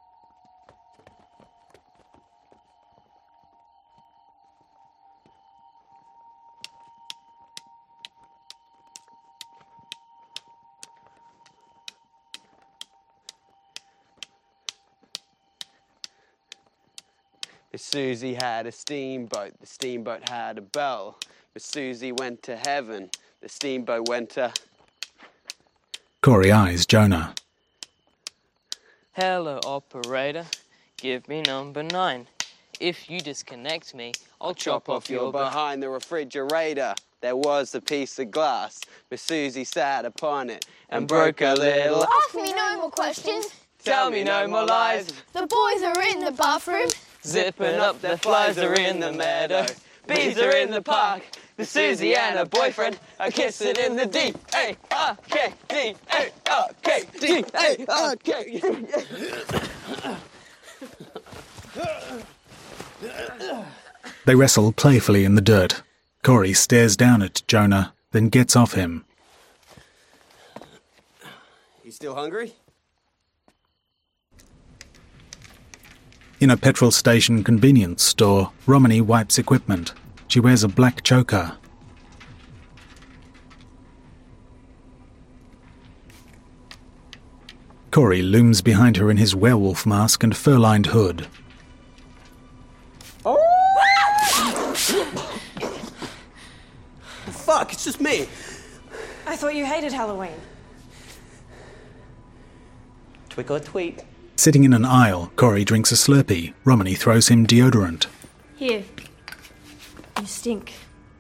Miss Susie had a steamboat, the steamboat had a bell. Miss Susie went to heaven, the steamboat went to... Corey eyes Jonah. Hello, operator. Give me number nine. If you disconnect me, I'll chop off your behind. Behind the refrigerator, there was a piece of glass. Miss Susie sat upon it and broke a little... Ask me no more questions. Tell me no more lies. The boys are in the bathroom. Zipping up, their flies are in the meadow. Bees are in the park. The Susie and her boyfriend are kissing in the D A R K D A R K D A R K. They wrestle playfully in the dirt. Corey stares down at Jonah, then gets off him. You still hungry? In a petrol station convenience store, Romany wipes equipment. She wears a black choker. Corey looms behind her in his werewolf mask and fur-lined hood. Oh! Fuck, it's just me. I thought you hated Halloween. Twinkle or tweet. Sitting in an aisle, Corey drinks a Slurpee. Romany throws him deodorant. Here. You stink.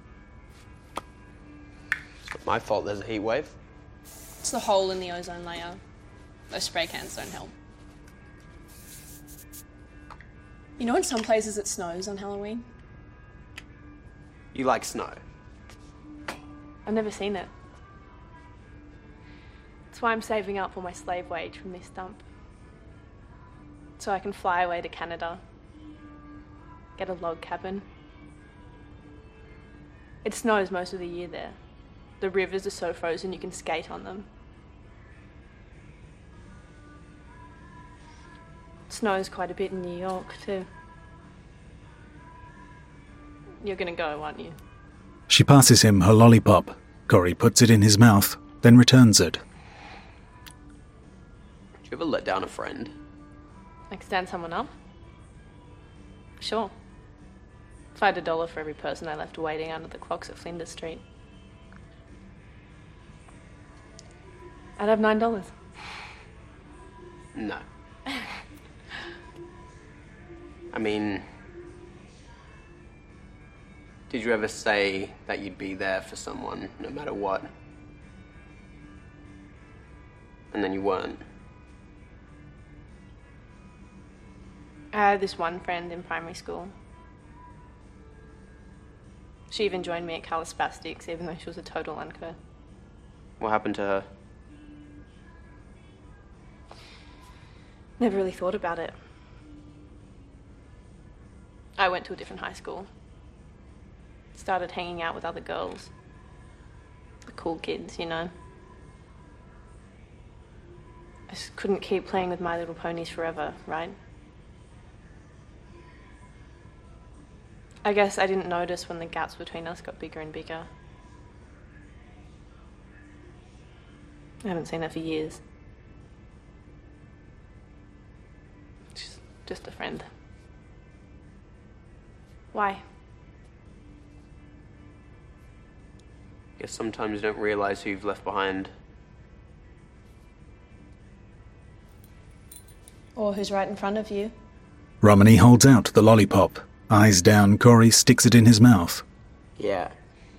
It's not my fault there's a heat wave. It's the hole in the ozone layer. Those spray cans don't help. You know in some places it snows on Halloween? You like snow. I've never seen it. That's why I'm saving up for my slave wage from this dump. So I can fly away to Canada. Get a log cabin. It snows most of the year there. The rivers are so frozen you can skate on them. It snows quite a bit in New York too. You're gonna go, aren't you? She passes him her lollipop. Corey puts it in his mouth, then returns it. Do you ever let down a friend? Like stand someone up? Sure. If I had a dollar for every person I left waiting under the clocks at Flinders Street, I'd have nine dollars. No. I mean, did you ever say that you'd be there for someone no matter what? And then you weren't? I had this one friend in primary school. She even joined me at Calispastics, even though she was a total unco. What happened to her? Never really thought about it. I went to a different high school. Started hanging out with other girls. The cool kids, you know. I just couldn't keep playing with My Little Ponies forever, right? I guess I didn't notice when the gaps between us got bigger and bigger. I haven't seen her for years. She's just a friend. Why? Guess sometimes you don't realize who you've left behind. Or who's right in front of you. Romany holds out the lollipop. Eyes down, Corey sticks it in his mouth. Yeah.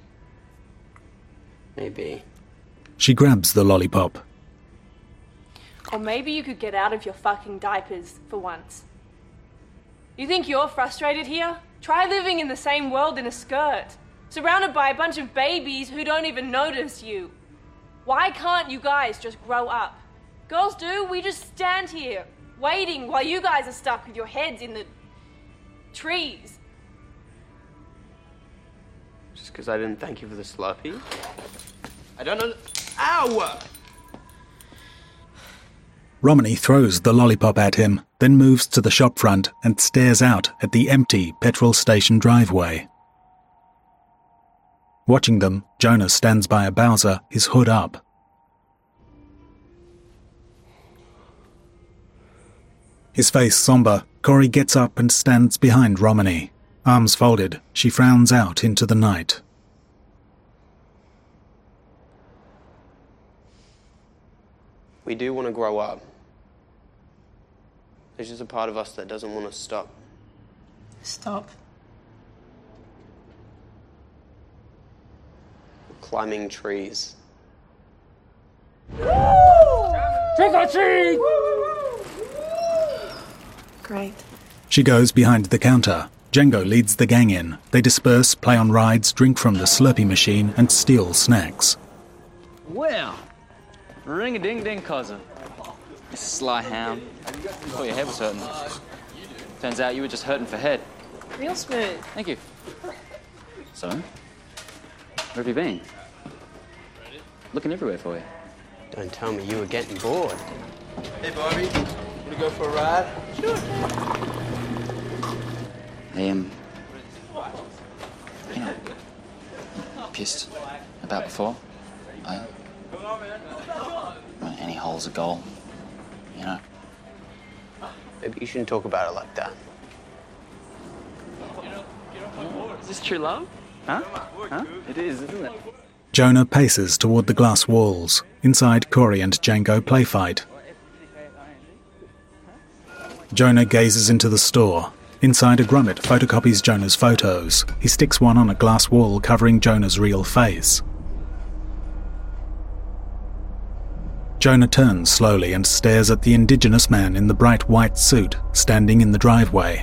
Maybe. She grabs the lollipop. Or maybe you could get out of your fucking diapers for once. You think you're frustrated here? Try living in the same world in a skirt, surrounded by a bunch of babies who don't even notice you. Why can't you guys just grow up? Girls do, we just stand here, waiting while you guys are stuck with your heads in the trees. Just because I didn't thank you for the Slurpee? I don't know. Ow! Romany throws the lollipop at him, then moves to the shop front and stares out at the empty petrol station driveway. Watching them, Jonah stands by a Bowser, his hood up. His face somber, Corey gets up and stands behind Romany. Arms folded, she frowns out into the night. We do want to grow up. There's just a part of us that doesn't want to stop. Stop. Climbing trees. Trick or treat! Great. She goes behind the counter. Django leads the gang in. They disperse, play on rides, drink from the Slurpee machine, and steal snacks. Well, ring-a-ding-ding, cousin. You sly hound. I thought your head was hurting. Turns out you were just hurting for head. Real smooth. Thank you. So, where have you been? Looking everywhere for you. Don't tell me you were getting bored. Hey, Bobby. Want to go for a ride? Sure. I am, you know, pissed about before. I, when any hole's a goal, you know. Maybe you shouldn't talk about it like that. Is this true love? Huh? Huh? It is, isn't it? Jonah paces toward the glass walls. Inside, Corey and Django play fight. Jonah gazes into the store. Inside, a grommet photocopies Jonah's photos. He sticks one on a glass wall covering Jonah's real face. Jonah turns slowly and stares at the indigenous man in the bright white suit standing in the driveway.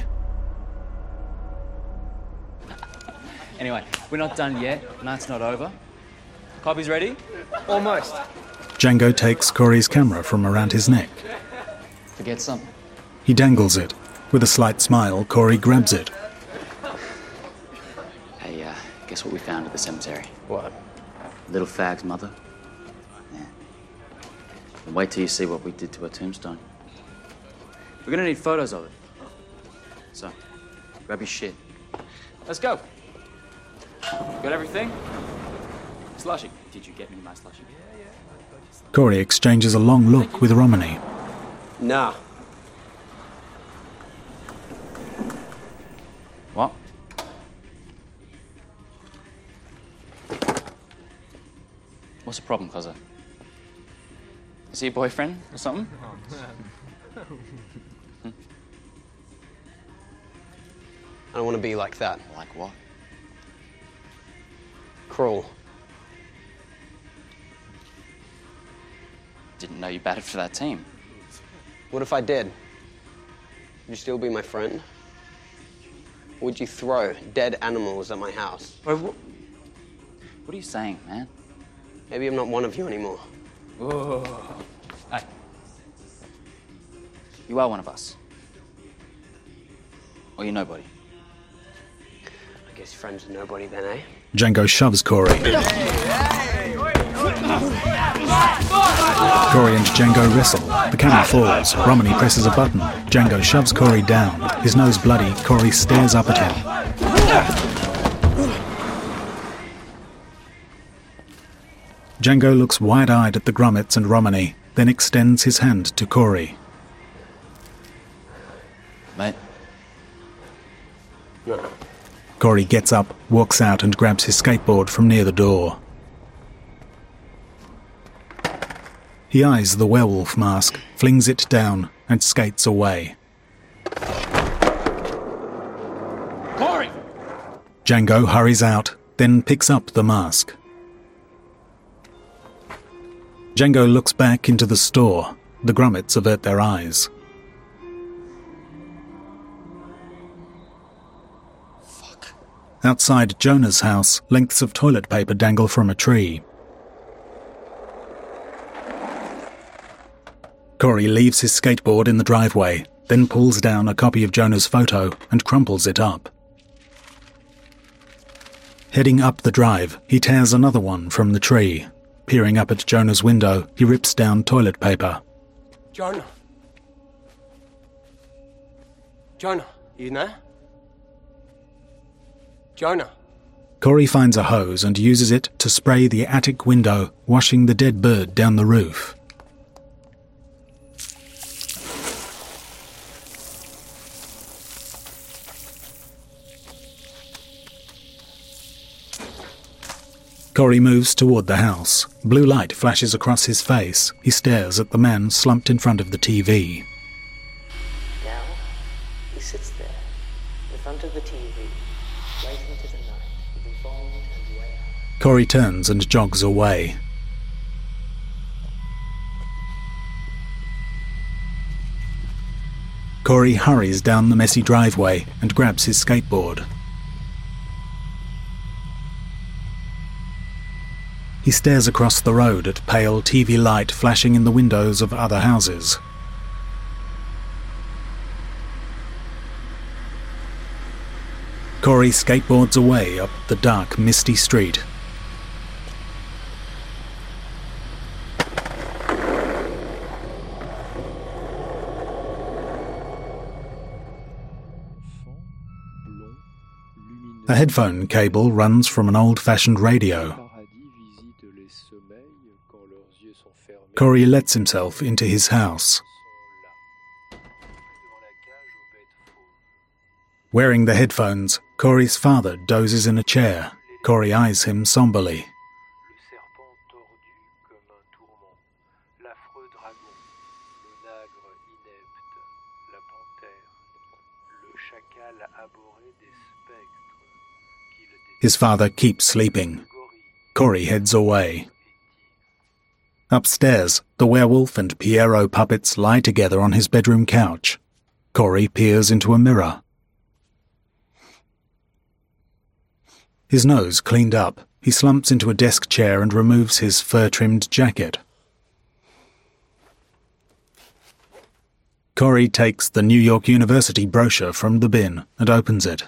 Anyway, we're not done yet. Night's not over. Coffee's ready? Almost. Django takes Corey's camera from around his neck. Forget something. He dangles it. With a slight smile, Corey grabs it. Hey, uh, guess what we found at the cemetery? What? Little fag's mother. Yeah. And wait till you see what we did to her tombstone. We're gonna need photos of it. So, grab your shit. Let's go. Got everything? Slushy. Did you get me my slushy? Corey exchanges a long look with Romany. Nah. What? What's the problem, Cozza? Is he a boyfriend or something? I don't want to be like that. Like what? Cruel. Didn't know you batted for that team. What if I did? Would you still be my friend? Would you throw dead animals at my house? What are you saying, man? Maybe I'm not one of you anymore. Whoa. Hey. You are one of us. Or you're nobody. I guess friends with nobody then, eh? Django shoves Corey. Corey and Django wrestle. The camera falls. Romany presses a button. Django shoves Corey down. His nose bloody, Corey stares up at him. Django looks wide-eyed at the grommets and Romany, then extends his hand to Corey. Mate. No. Corey gets up, walks out and grabs his skateboard from near the door. He eyes the werewolf mask, flings it down and skates away. Corey! Django hurries out, then picks up the mask. Django looks back into the store. The grommets avert their eyes. Fuck. Outside Jonah's house, lengths of toilet paper dangle from a tree. Corey leaves his skateboard in the driveway, then pulls down a copy of Jonah's photo and crumples it up. Heading up the drive, he tears another one from the tree. Peering up at Jonah's window, he rips down toilet paper. Jonah. Jonah, you there? Jonah. Corey finds a hose and uses it to spray the attic window, washing the dead bird down the roof. Corey moves toward the house. Blue light flashes across his face. He stares at the man slumped in front of the T V. Now, he sits there, in front of the T V, waiting to the night, with the bond and way out. Corey turns and jogs away. Corey hurries down the messy driveway and grabs his skateboard. He stares across the road at pale T V light flashing in the windows of other houses. Corey skateboards away up the dark, misty street. A headphone cable runs from an old-fashioned radio. Corey lets himself into his house. Wearing the headphones, Corey's father dozes in a chair. Corey eyes him somberly. His father keeps sleeping. Corey heads away. Upstairs, the werewolf and Piero puppets lie together on his bedroom couch. Corey peers into a mirror. His nose cleaned up, He slumps into a desk chair and removes his fur-trimmed jacket. Corey takes the New York University brochure from the bin and opens it.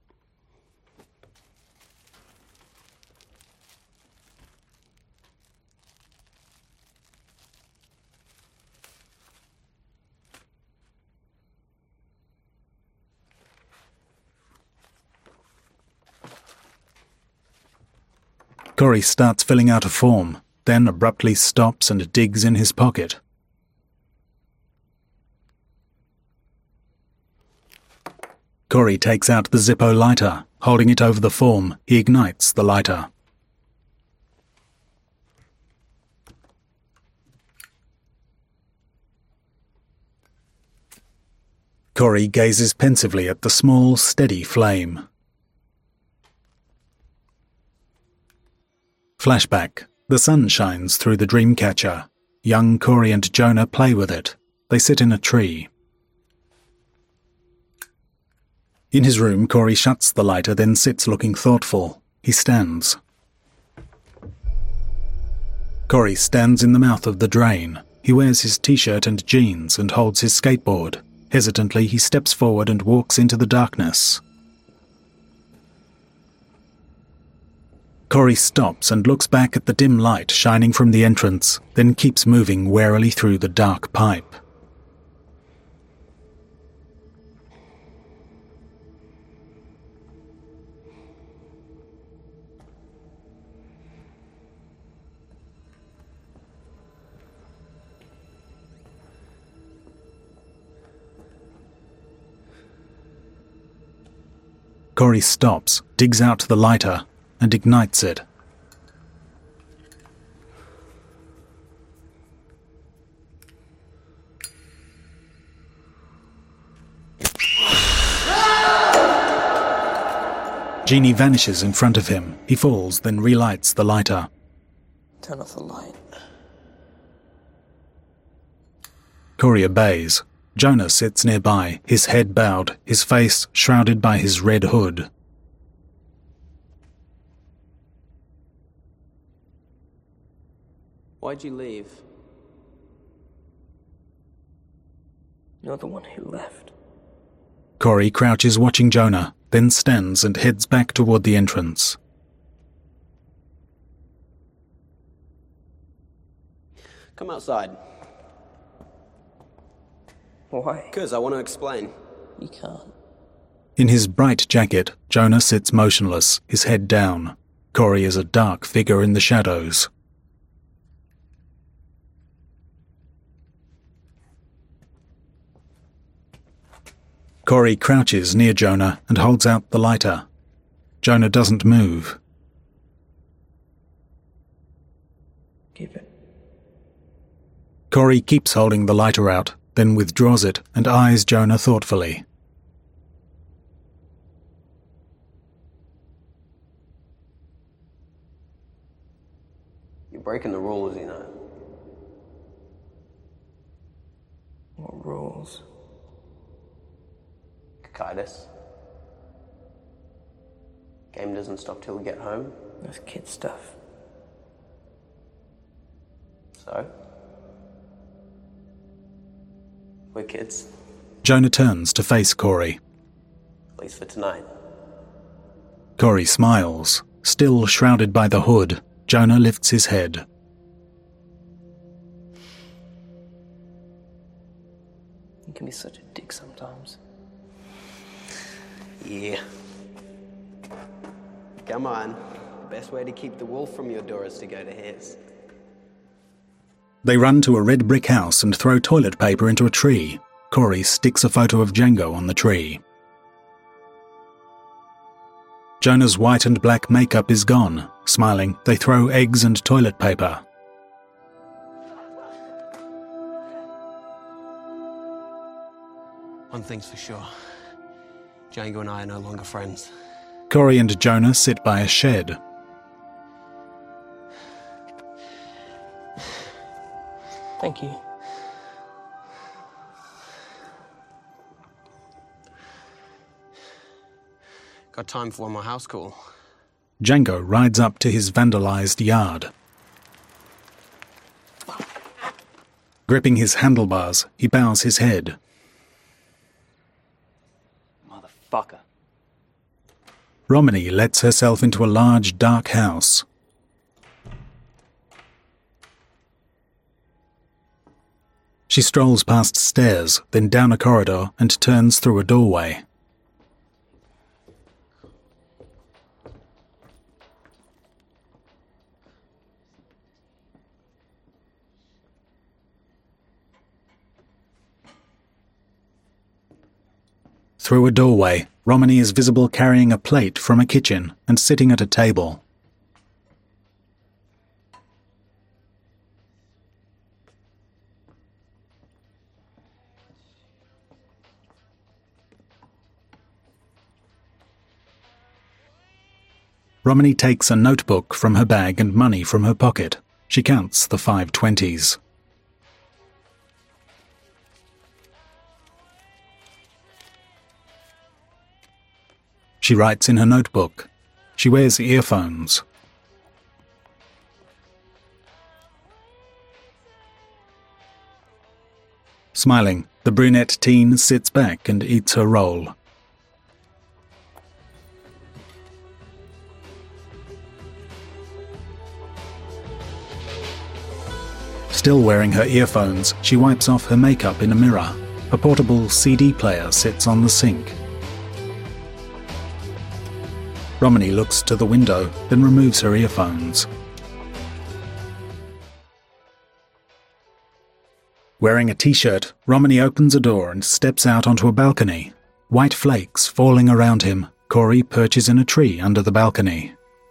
Corey starts filling out a form, then abruptly stops and digs in his pocket. Corey takes out the Zippo lighter. Holding it over the form, he ignites the lighter. Corey gazes pensively at the small, steady flame. Flashback. The sun shines through the Dreamcatcher. Young Corey and Jonah play with it. They sit in a tree. In his room, Corey shuts the lighter, then sits looking thoughtful. He stands. Corey stands in the mouth of the drain. He wears his t-shirt and jeans and holds his skateboard. Hesitantly, he steps forward and walks into the darkness. Corey stops and looks back at the dim light shining from the entrance, then keeps moving warily through the dark pipe. Corey stops, digs out the lighter, and ignites it. Jeannie vanishes in front of him. He falls, then relights the lighter. Turn off the light. Corey obeys. Jonah sits nearby, his head bowed, his face shrouded by his red hood. Why'd you leave? You're the one who left. Corey crouches watching Jonah, then stands and heads back toward the entrance. Come outside. Why? Because I want to explain. You can't. In his bright jacket, Jonah sits motionless, his head down. Corey is a dark figure in the shadows. Corey crouches near Jonah and holds out the lighter. Jonah doesn't move. Keep it. Corey keeps holding the lighter out, then withdraws it and eyes Jonah thoughtfully. You're breaking the rules, you know. What rules? Cocytus. Game doesn't stop till we get home. That's kid stuff. So? We're kids. Jonah turns to face Corey. At least for tonight. Corey smiles. Still shrouded by the hood, Jonah lifts his head. You can be such a dick sometimes. Yeah. Come on. The best way to keep the wolf from your door is to go to his. They run to a red brick house and throw toilet paper into a tree. Corey sticks a photo of Django on the tree. Jonah's white and black makeup is gone. Smiling, they throw eggs and toilet paper. One thing's for sure. Django and I are no longer friends. Corey and Jonah sit by a shed. Thank you. Got time for one more house call. Django rides up to his vandalized yard. Gripping his handlebars, he bows his head. Motherfucker. Romany lets herself into a large, dark house. She strolls past stairs, then down a corridor, and turns through a doorway. Through a doorway, Romany is visible carrying a plate from a kitchen and sitting at a table. Romany takes a notebook from her bag and money from her pocket. She counts the five twenties. She writes in her notebook. She wears earphones. Smiling, the brunette teen sits back and eats her roll. Still wearing her earphones, she wipes off her makeup in a mirror. A portable C D player sits on the sink. Romany looks to the window, then removes her earphones. Wearing a t-shirt, Romany opens a door and steps out onto a balcony. White flakes falling around him, Corey perches in a tree under the balcony.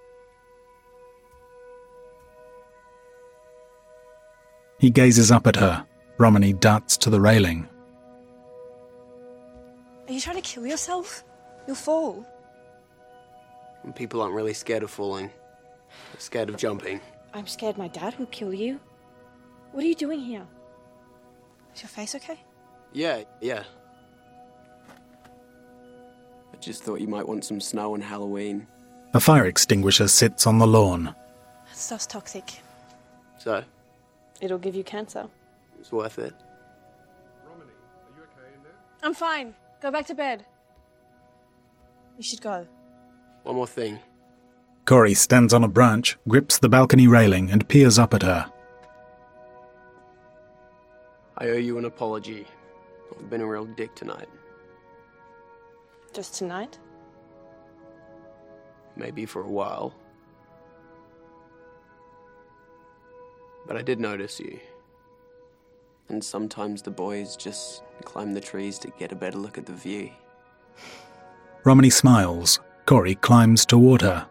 He gazes up at her. Romany darts to the railing. Are you trying to kill yourself? You'll fall. And people aren't really scared of falling. They're scared of jumping. I'm scared my dad will kill you. What are you doing here? Is your face okay? Yeah, yeah. I just thought you might want some snow on Halloween. A fire extinguisher sits on the lawn. That stuff's toxic. So? It'll give you cancer. It's worth it. Romany, are you okay in there? I'm fine. Go back to bed. You should go. One more thing. Corey stands on a branch, grips the balcony railing, and peers up at her. I owe you an apology. I've been a real dick tonight. Just tonight? Maybe for a while. But I did notice you. And sometimes the boys just climb the trees to get a better look at the view. Romany smiles. Corey climbs toward her.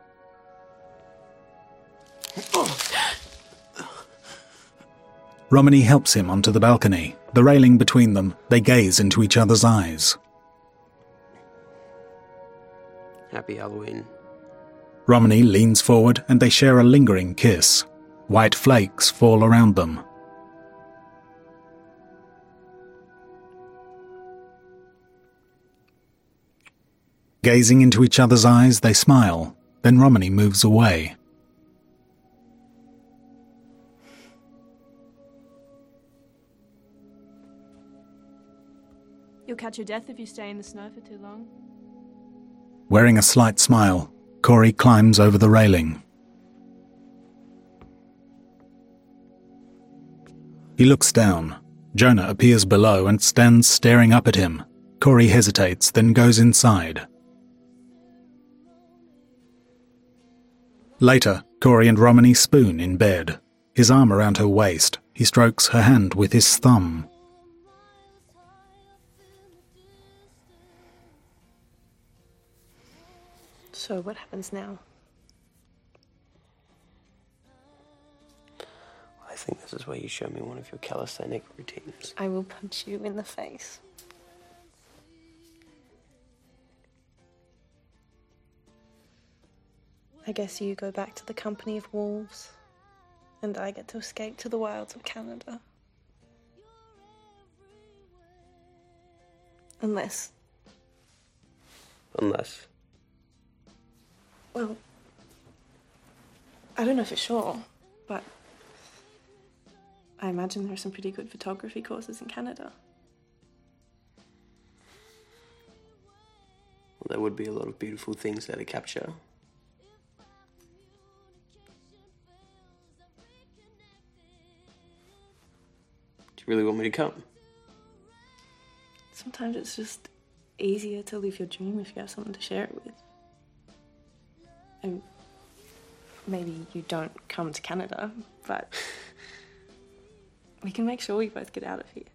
Romany helps him onto the balcony. The railing between them, they gaze into each other's eyes. Happy Halloween. Romany leans forward and they share a lingering kiss. White flakes fall around them. Gazing into each other's eyes, they smile. Then Romany moves away. You'll catch your death if you stay in the snow for too long. Wearing a slight smile, Corey climbs over the railing. He looks down. Jonah appears below and stands staring up at him. Corey hesitates, then goes inside. Later, Corey and Romany spoon in bed. His arm around her waist, he strokes her hand with his thumb. So what happens now? I think this is where you show me one of your calisthenic routines. I will punch you in the face. I guess you go back to the company of wolves, and I get to escape to the wilds of Canada. Unless... Unless... Well, I don't know for sure, but I imagine there are some pretty good photography courses in Canada. Well, there would be a lot of beautiful things there to capture. Do you really want me to come? Sometimes it's just easier to live your dream if you have someone to share it with. And maybe you don't come to Canada, but we can make sure we both get out of here.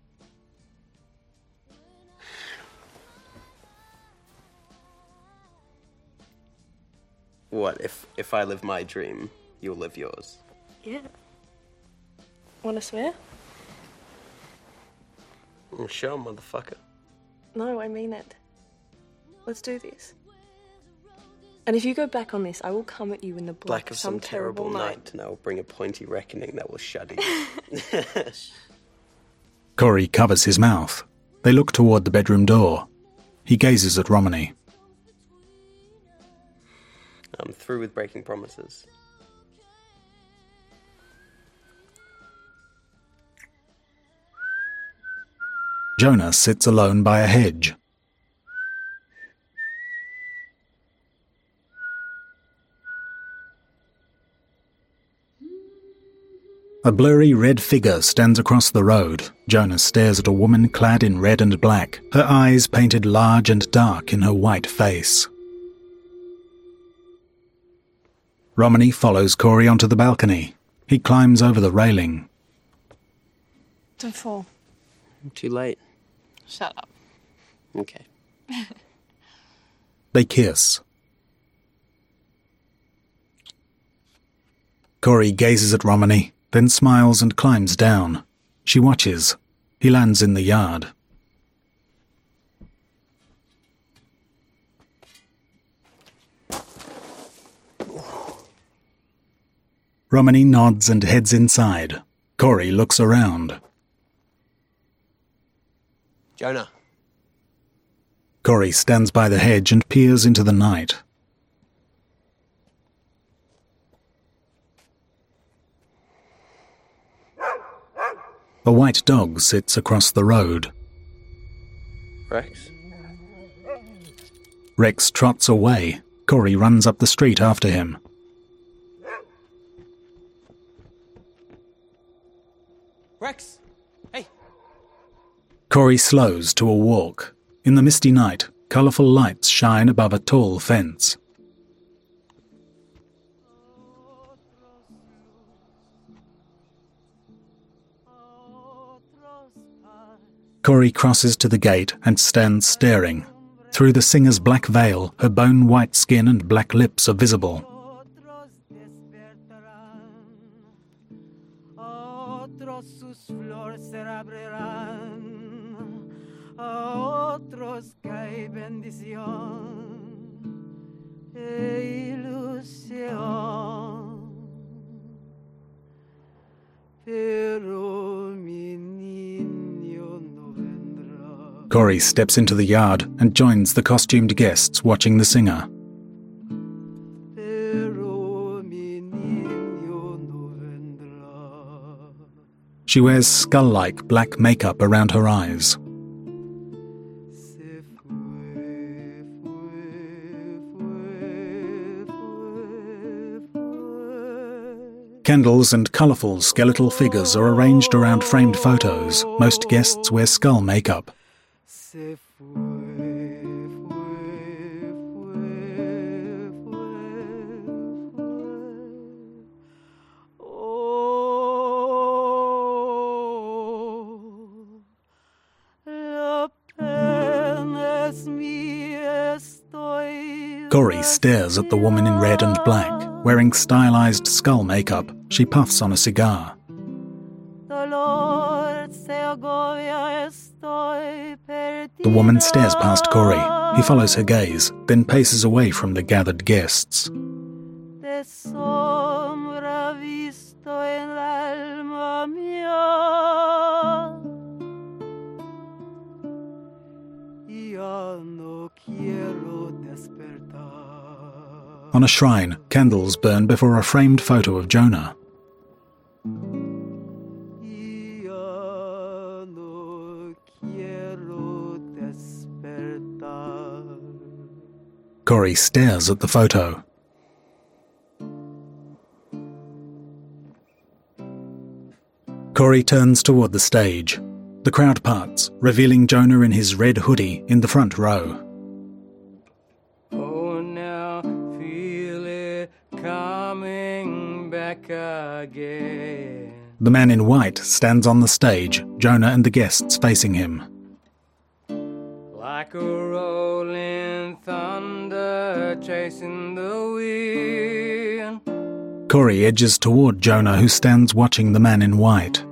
What, if, if I live my dream, you'll live yours? Yeah. Wanna swear? Oh, sure, motherfucker. No, I mean it. Let's do this. And if you go back on this, I will come at you in the black, Black of some, some terrible night. night, and I will bring a pointy reckoning that will shudder you. Corey covers his mouth. They look toward the bedroom door. He gazes at Romany. I'm through with breaking promises. Jonah sits alone by a hedge. A blurry red figure stands across the road. Jonah stares at a woman clad in red and black, her eyes painted large and dark in her white face. Romany follows Corey onto the balcony. He climbs over the railing. Don't fall. Too late. Shut up. Okay. They kiss. Corey gazes at Romany, then smiles and climbs down. She watches. He lands in the yard. Romany nods and heads inside. Corey looks around. Jonah. Corey stands by the hedge and peers into the night. A white dog sits across the road. Rex? Rex trots away. Corey runs up the street after him. Rex! Hey! Corey slows to a walk. In the misty night, colourful lights shine above a tall fence. Corey crosses to the gate and stands staring. Through the singer's black veil, her bone-white skin and black lips are visible. Corey steps into the yard and joins the costumed guests watching the singer. She wears skull-like black makeup around her eyes. Candles and colourful skeletal figures are arranged around framed photos. Most guests wear skull makeup. Corey stares at the woman in red and black. Wearing stylized skull makeup, she puffs on a cigar. The woman stares past Corey. He follows her gaze, then paces away from the gathered guests. On a shrine, candles burn before a framed photo of Jonah. Corey stares at the photo. Corey turns toward the stage. The crowd parts, revealing Jonah in his red hoodie in the front row. Oh, now feel it coming back again. The man in white stands on the stage, Jonah and the guests facing him. Like a rolling thunder chasing the wind. Corey edges toward Jonah, who stands watching the man in white.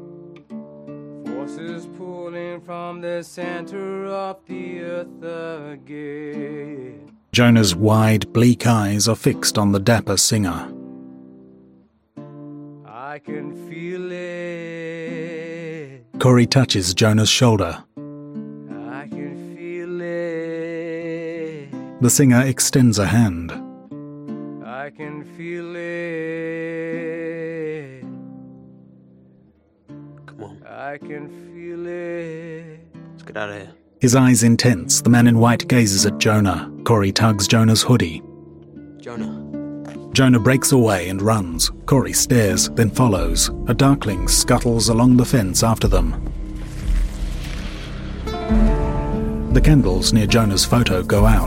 Forces pulling from the center of the earth again. Jonah's wide, bleak eyes are fixed on the dapper singer. I can feel it. Corey touches Jonah's shoulder. I can feel it. The singer extends a hand. I can feel it. Come on. I can feel it. Let's get out of here. His eyes intense, the man in white gazes at Jonah. Corey tugs Jonah's hoodie. Jonah. Jonah breaks away and runs. Corey stares, then follows. A darkling scuttles along the fence after them. The candles near Jonah's photo go out.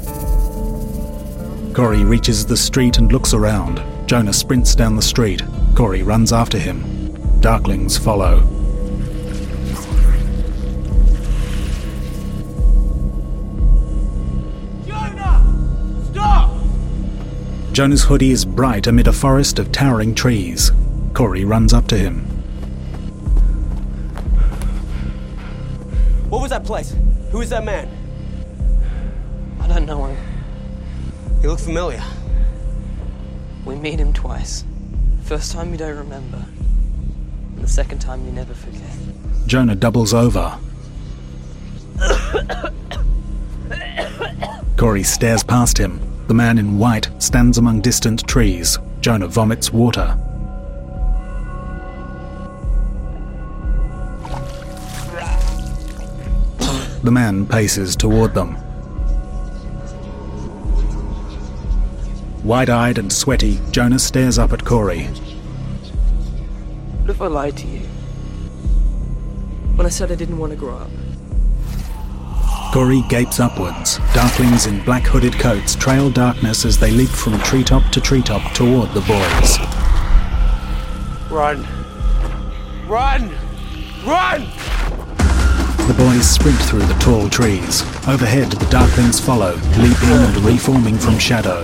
Corey reaches the street and looks around. Jonah sprints down the street. Corey runs after him. Darklings follow. Jonah's hoodie is bright amid a forest of towering trees. Corey runs up to him. What was that place? Who is that man? I don't know him. He looked familiar. We meet him twice. First time you don't remember. And the second time you never forget. Jonah doubles over. Corey stares past him. The man in white stands among distant trees. Jonah vomits water. The man paces toward them. Wide-eyed and sweaty, Jonah stares up at Corey. What if I lied to you? When I said I didn't want to grow up? Corey gapes upwards. Darklings in black hooded coats trail darkness as they leap from treetop to treetop toward the boys. Run! Run! Run! The boys sprint through the tall trees. Overhead, the darklings follow, leaping and reforming from shadow.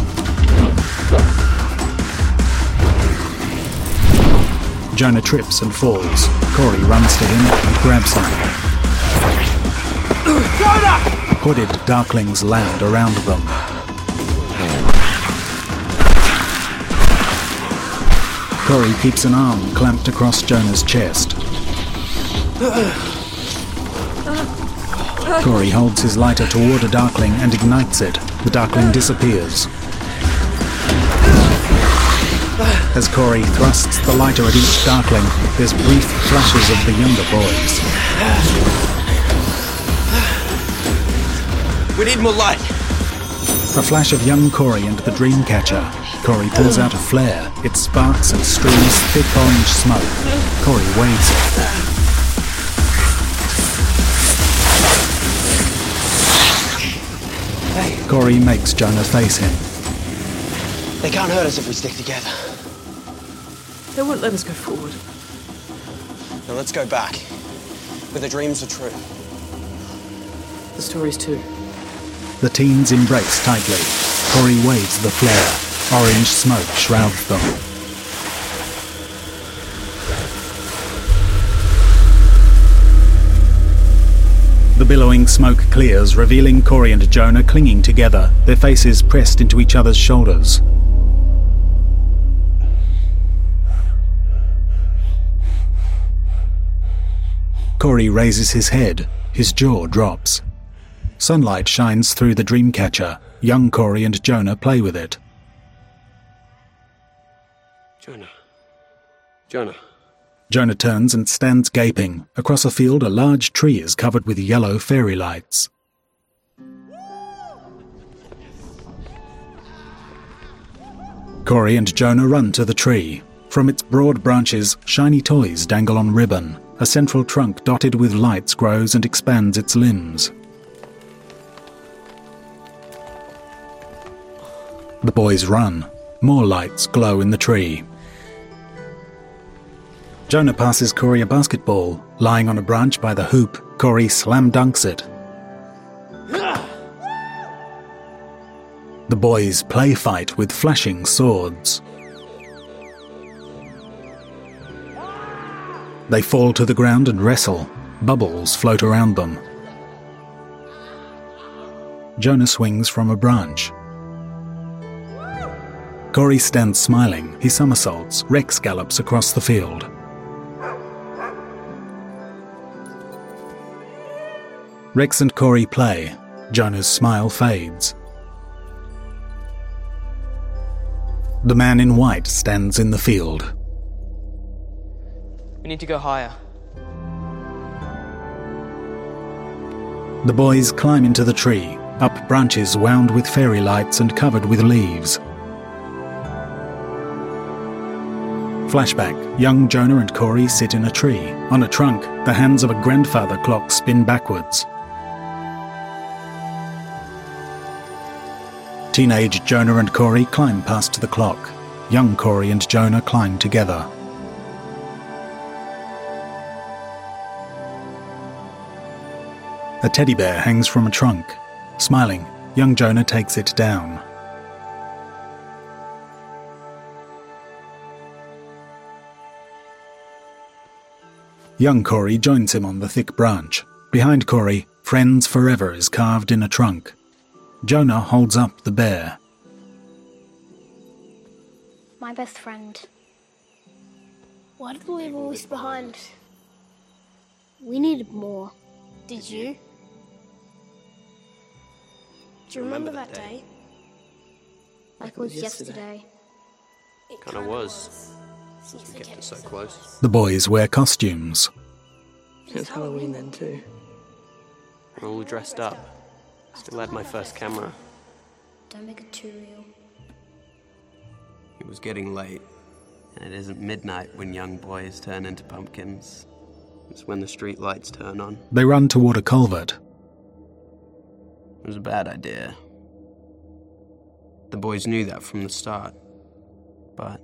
Jonah trips and falls. Corey runs to him and grabs him. Hooded darklings land around them. Corey keeps an arm clamped across Jonah's chest. Corey holds his lighter toward a darkling and ignites it. The darkling disappears. As Corey thrusts the lighter at each darkling, there's brief flashes of the younger boys. We need more light. A flash of young Corey and the Dreamcatcher. Corey pulls out a flare. It sparks and streams thick orange smoke. Corey waves it. Corey makes Jonah face him. They can't hurt us if we stick together. They won't let us go forward. Now let's go back. Where the dreams are true. The stories too. The teens embrace tightly. Corey waves the flare. Orange smoke shrouds them. The billowing smoke clears, revealing Corey and Jonah clinging together, their faces pressed into each other's shoulders. Corey raises his head. His jaw drops. Sunlight shines through the Dreamcatcher. young Corey and Jonah play with it. Jonah. Jonah. Jonah turns and stands gaping. Across a field, a large tree is covered with yellow fairy lights. Corey and Jonah run to the tree. From its broad branches, shiny toys dangle on ribbon. A central trunk dotted with lights grows and expands its limbs. The boys run. More lights glow in the tree. Jonah passes Corey a basketball. Lying on a branch by the hoop, Corey slam dunks it. The boys play fight with flashing swords. They fall to the ground and wrestle. Bubbles float around them. Jonah swings from a branch. Corey stands smiling. He somersaults. Rex gallops across the field. Rex and Corey play. Jonah's smile fades. The man in white stands in the field. We need to go higher. The boys climb into the tree, up branches wound with fairy lights and covered with leaves. Flashback. Young Jonah and Corey sit in a tree. On a trunk, the hands of a grandfather clock spin backwards. Teenage Jonah and Corey climb past the clock. Young Corey and Jonah climb together. A teddy bear hangs from a trunk. Smiling, young Jonah takes it down. Young Corey joins him on the thick branch. Behind Corey, Friends Forever is carved in a trunk. Jonah holds up the bear. My best friend. Why did we leave all this behind? We needed more. Did you? Do you remember that day? Like it was yesterday. It kind of was. We kept so close. The boys wear costumes. It's Halloween then too. We're all dressed up. Still had my first camera. Don't make it too real. It was getting late, and it isn't midnight when young boys turn into pumpkins. It's when the street lights turn on. They run toward a culvert. It was a bad idea. The boys knew that from the start, but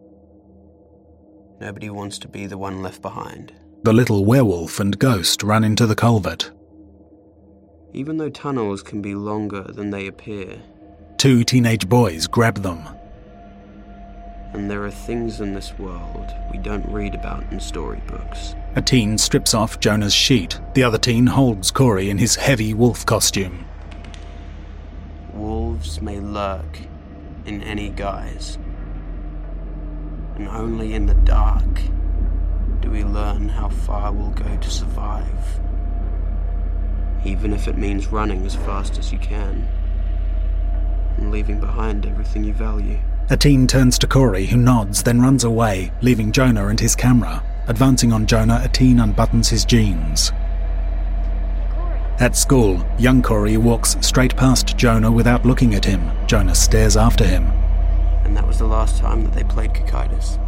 nobody wants to be the one left behind. The little werewolf and ghost run into the culvert. Even though tunnels can be longer than they appear. Two teenage boys grab them. And there are things in this world we don't read about in storybooks. A teen strips off Jonah's sheet. The other teen holds Corey in his heavy wolf costume. Wolves may lurk in any guise. And only in the dark do we learn how far we'll go to survive. Even if it means running as fast as you can. And leaving behind everything you value. A teen turns to Corey, who nods, then runs away, leaving Jonah and his camera. Advancing on Jonah, a teen unbuttons his jeans. At school, young Corey walks straight past Jonah without looking at him. Jonah stares after him. And that was the last time that they played Cocytus.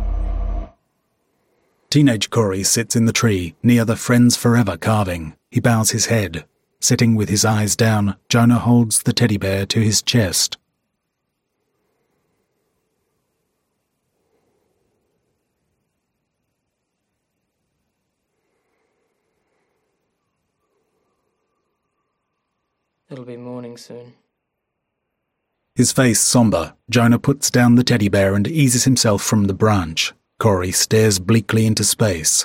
Teenage Corey sits in the tree, near the Friends Forever carving. He bows his head. Sitting with his eyes down, Jonah holds the teddy bear to his chest. It'll be morning soon. His face somber, Jonah puts down the teddy bear and eases himself from the branch. Corey stares bleakly into space.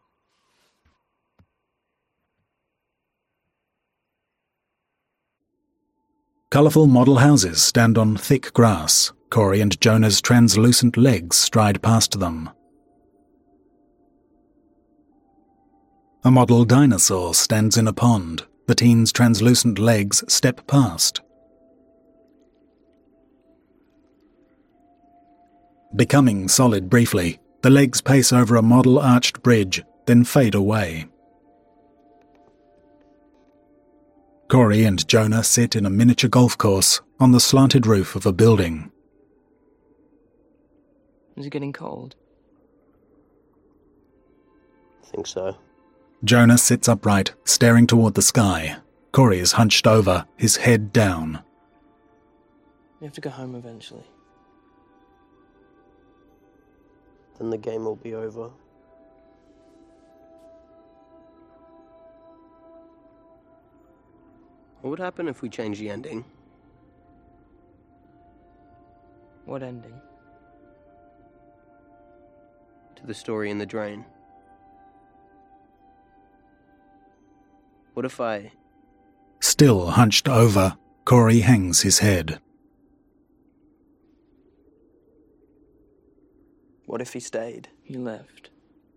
Colourful model houses stand on thick grass. Corey and Jonah's translucent legs stride past them. A model dinosaur stands in a pond. The teen's translucent legs step past. Becoming solid briefly, the legs pace over a model arched bridge, then fade away. Corey and Jonah sit in a miniature golf course on the slanted roof of a building. Is it getting cold? I think so. Jonah sits upright, staring toward the sky. Corey is hunched over, his head down. We have to go home eventually. Then the game will be over. What would happen if we change the ending? What ending? To the story in the drain. What if I... Still hunched over, Corey hangs his head. What if he stayed? He left.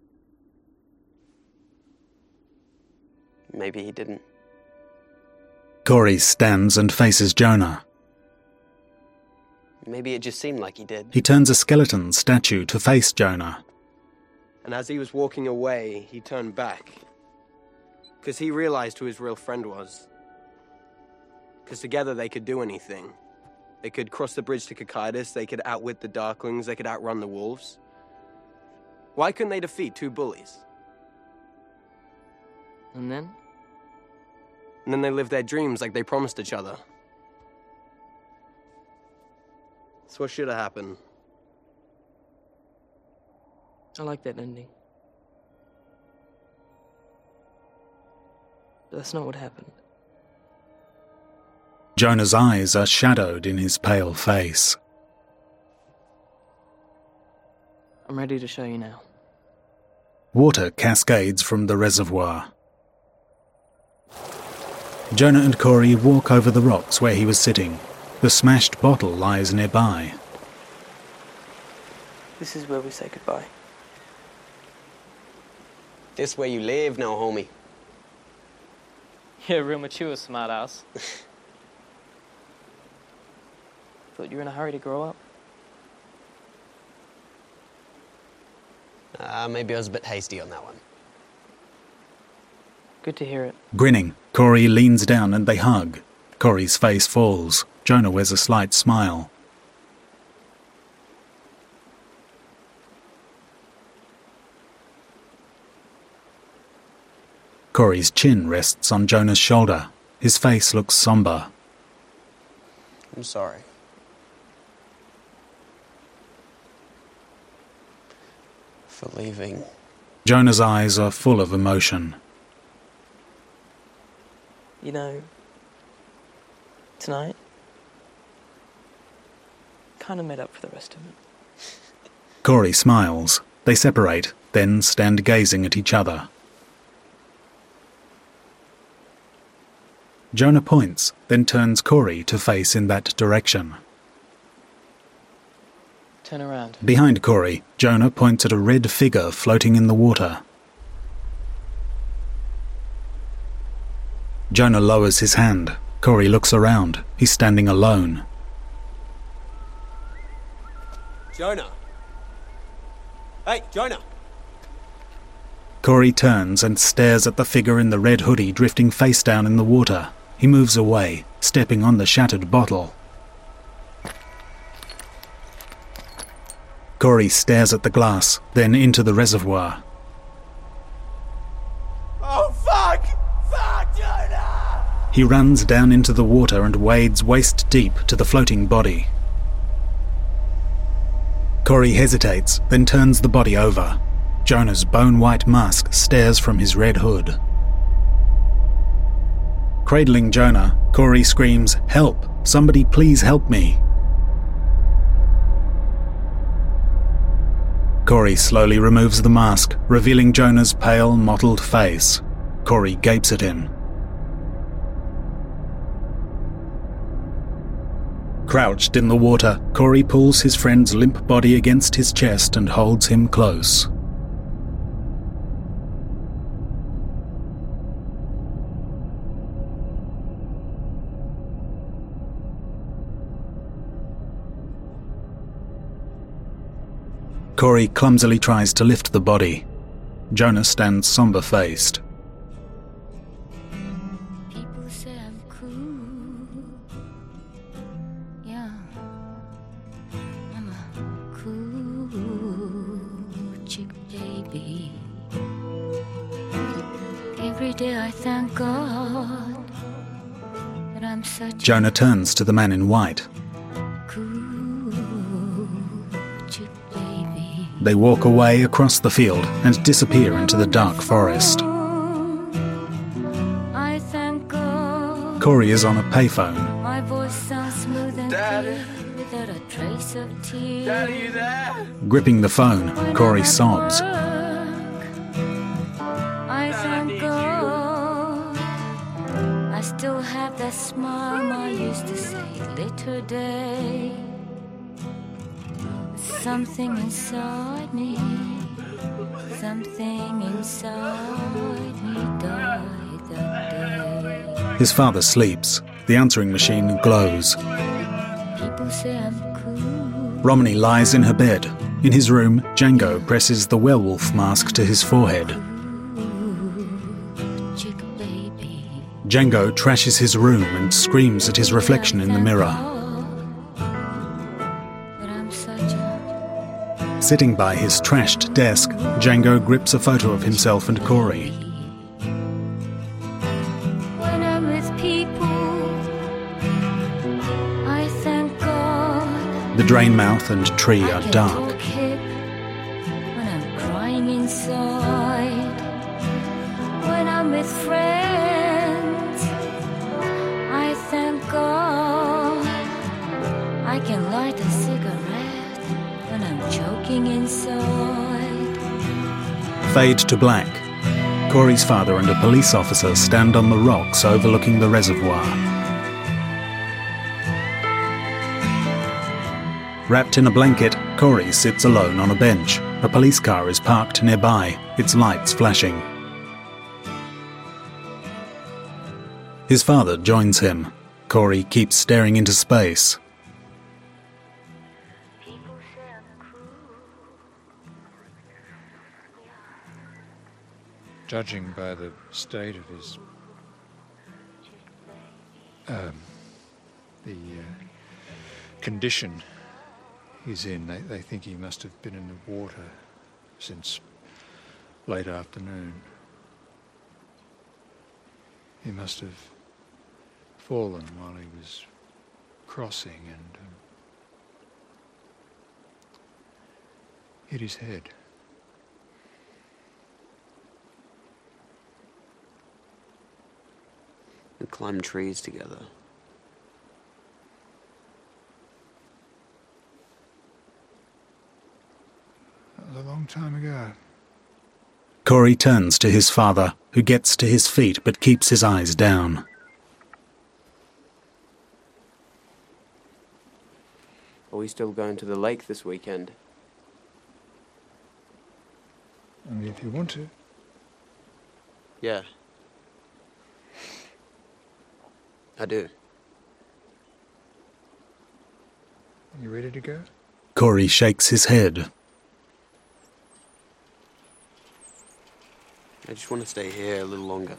Maybe he didn't. Corey stands and faces Jonah. Maybe it just seemed like he did. He turns a skeleton statue to face Jonah. And as he was walking away, he turned back. Because he realized who his real friend was. Because together they could do anything. They could cross the bridge to Cocytus, they could outwit the Darklings, they could outrun the wolves. Why couldn't they defeat two bullies? And then? And then they lived their dreams like they promised each other. That's what should have happened. I like that ending. But that's not what happened. Jonah's eyes are shadowed in his pale face. I'm ready to show you now. Water cascades from the reservoir. Jonah and Corey walk over the rocks where he was sitting. The smashed bottle lies nearby. This is where we say goodbye. This where you live now, homie. Yeah, real mature, smartass. Thought you were in a hurry to grow up. Uh, maybe I was a bit hasty on that one. Good to hear it. Grinning, Corey leans down and they hug. Corey's face falls. Jonah wears a slight smile. Corey's chin rests on Jonah's shoulder. His face looks somber. I'm sorry. For leaving. Jonah's eyes are full of emotion. You know, tonight, kind of made up for the rest of it. Corey smiles. They separate, then stand gazing at each other. Jonah points, then turns Corey to face in that direction. Turn around. Behind Corey, Jonah points at a red figure floating in the water. Jonah lowers his hand. Corey looks around. He's standing alone. Jonah! Hey, Jonah! Corey turns and stares at the figure in the red hoodie drifting face down in the water. He moves away, stepping on the shattered bottle. Corey stares at the glass, then into the reservoir. Oh, fuck! Fuck, Jonah! He runs down into the water and wades waist deep to the floating body. Corey hesitates, then turns the body over. Jonah's bone-white mask stares from his red hood. Cradling Jonah, Corey screams, "Help! Somebody please help me!" Corey slowly removes the mask, revealing Jonah's pale, mottled face. Corey gapes at him. Crouched in the water, Corey pulls his friend's limp body against his chest and holds him close. Corey clumsily tries to lift the body. Jonah stands somber-faced. People say I'm cool. Yeah, I'm a cool chick, baby. Every day I thank God that I'm such Jonah turns to the man in white. They walk away across the field and disappear into the dark forest. I thank God. Corey is on a payphone. My voice sounds smooth and clear without a trace of tears. Daddy, you there? Gripping the phone, Corey sobs. I thank God. I still have that smile I used to say later day. Something inside me, something inside me died that day. His father sleeps. The answering machine glows. People say I'm cool. Romany lies in her bed. In his room, Django presses the werewolf mask to his forehead. Django trashes his room and screams at his reflection in the mirror. Sitting by his trashed desk, Django grips a photo of himself and Corey. When I'm with people, I thank God. The drain mouth and tree are dark. When I'm crying inside, when I'm with friends, I thank God. I can light a cigarette when I'm choking inside. Fade to black. Corey's father and a police officer stand on the rocks overlooking the reservoir. Wrapped in a blanket, Corey sits alone on a bench. A police car is parked nearby, its lights flashing. His father joins him. Corey keeps staring into space. Judging by the state of his, um, the uh, condition he's in, they, they think he must have been in the water since late afternoon. He must have fallen while he was crossing and um, hit his head. We climbed trees together. That was a long time ago. Corey turns to his father, who gets to his feet but keeps his eyes down. Are we still going to the lake this weekend? Only if you want to. Yeah. I do. You ready to go? Corey shakes his head. I just want to stay here a little longer.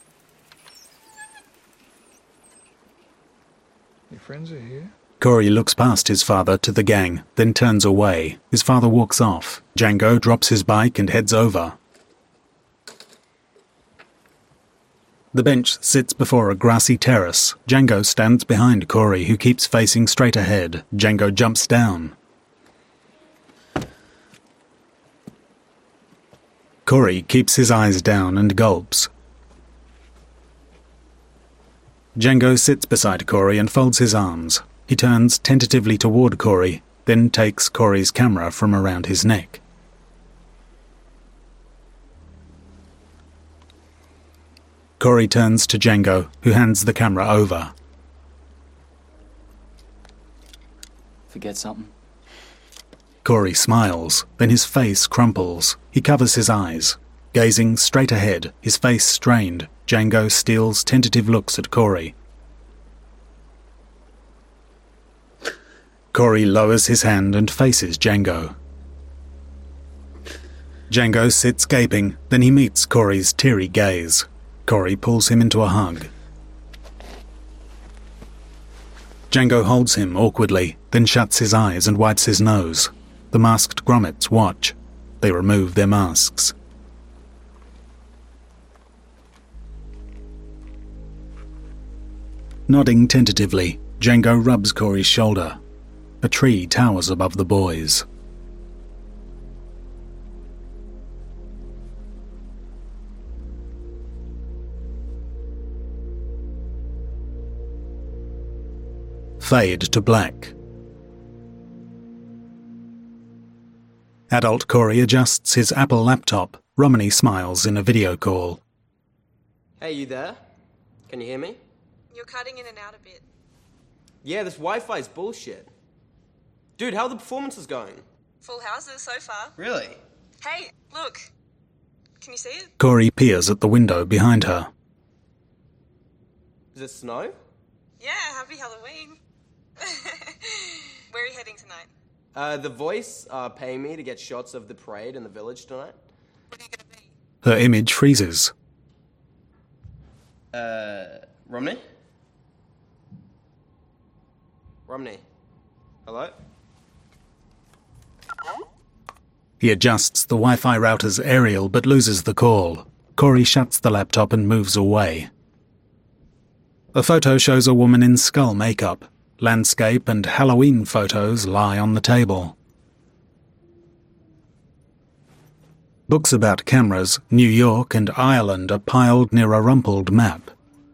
Your friends are here? Corey looks past his father to the gang, then turns away. His father walks off. Django drops his bike and heads over. The bench sits before a grassy terrace. Django stands behind Corey, who keeps facing straight ahead. Django jumps down. Corey keeps his eyes down and gulps. Django sits beside Corey and folds his arms. He turns tentatively toward Corey, then takes Corey's camera from around his neck. Corey turns to Django, who hands the camera over. Forget something? Corey smiles, then his face crumples. He covers his eyes. Gazing straight ahead, his face strained, Django steals tentative looks at Corey. Corey lowers his hand and faces Django. Django sits gaping, then he meets Corey's teary gaze. Corey pulls him into a hug. Django holds him awkwardly, then shuts his eyes and wipes his nose. The masked grommets watch. They remove their masks. Nodding tentatively, Django rubs Corey's shoulder. A tree towers above the boys. Fade to black. Adult Corey adjusts his Apple laptop. Romany smiles in a video call. Hey, you there? Can you hear me? You're cutting in and out a bit. Yeah, this Wi-Fi's bullshit. Dude, how are the performances going? Full houses so far. Really? Hey, look. Can you see it? Corey peers at the window behind her. Is it snow? Yeah, happy Halloween. Where are you heading tonight? Uh, The Voice are paying me to get shots of the parade in the village tonight. What are you gonna be? Her image freezes. Uh, Romney? Romney? Hello? He adjusts the Wi-Fi router's aerial but loses the call. Corey shuts the laptop and moves away. A photo shows a woman in skull makeup. Landscape and Halloween photos lie on the table. Books about cameras, New York and Ireland are piled near a rumpled map.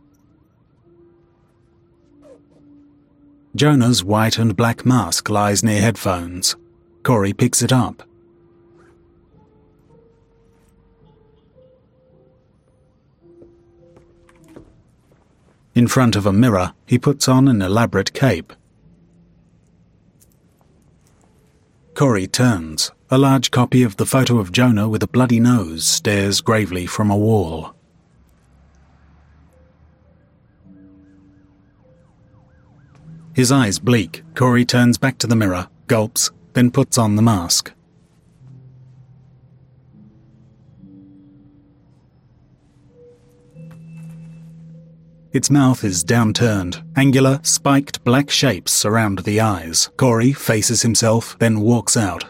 Jonah's white and black mask lies near headphones. Corey picks it up. In front of a mirror, he puts on an elaborate cape. Corey turns. A large copy of the photo of Jonah with a bloody nose stares gravely from a wall. His eyes bleak. Corey turns back to the mirror, gulps, then puts on the mask. Its mouth is downturned. Angular, spiked black shapes surround the eyes. Corey faces himself, then walks out.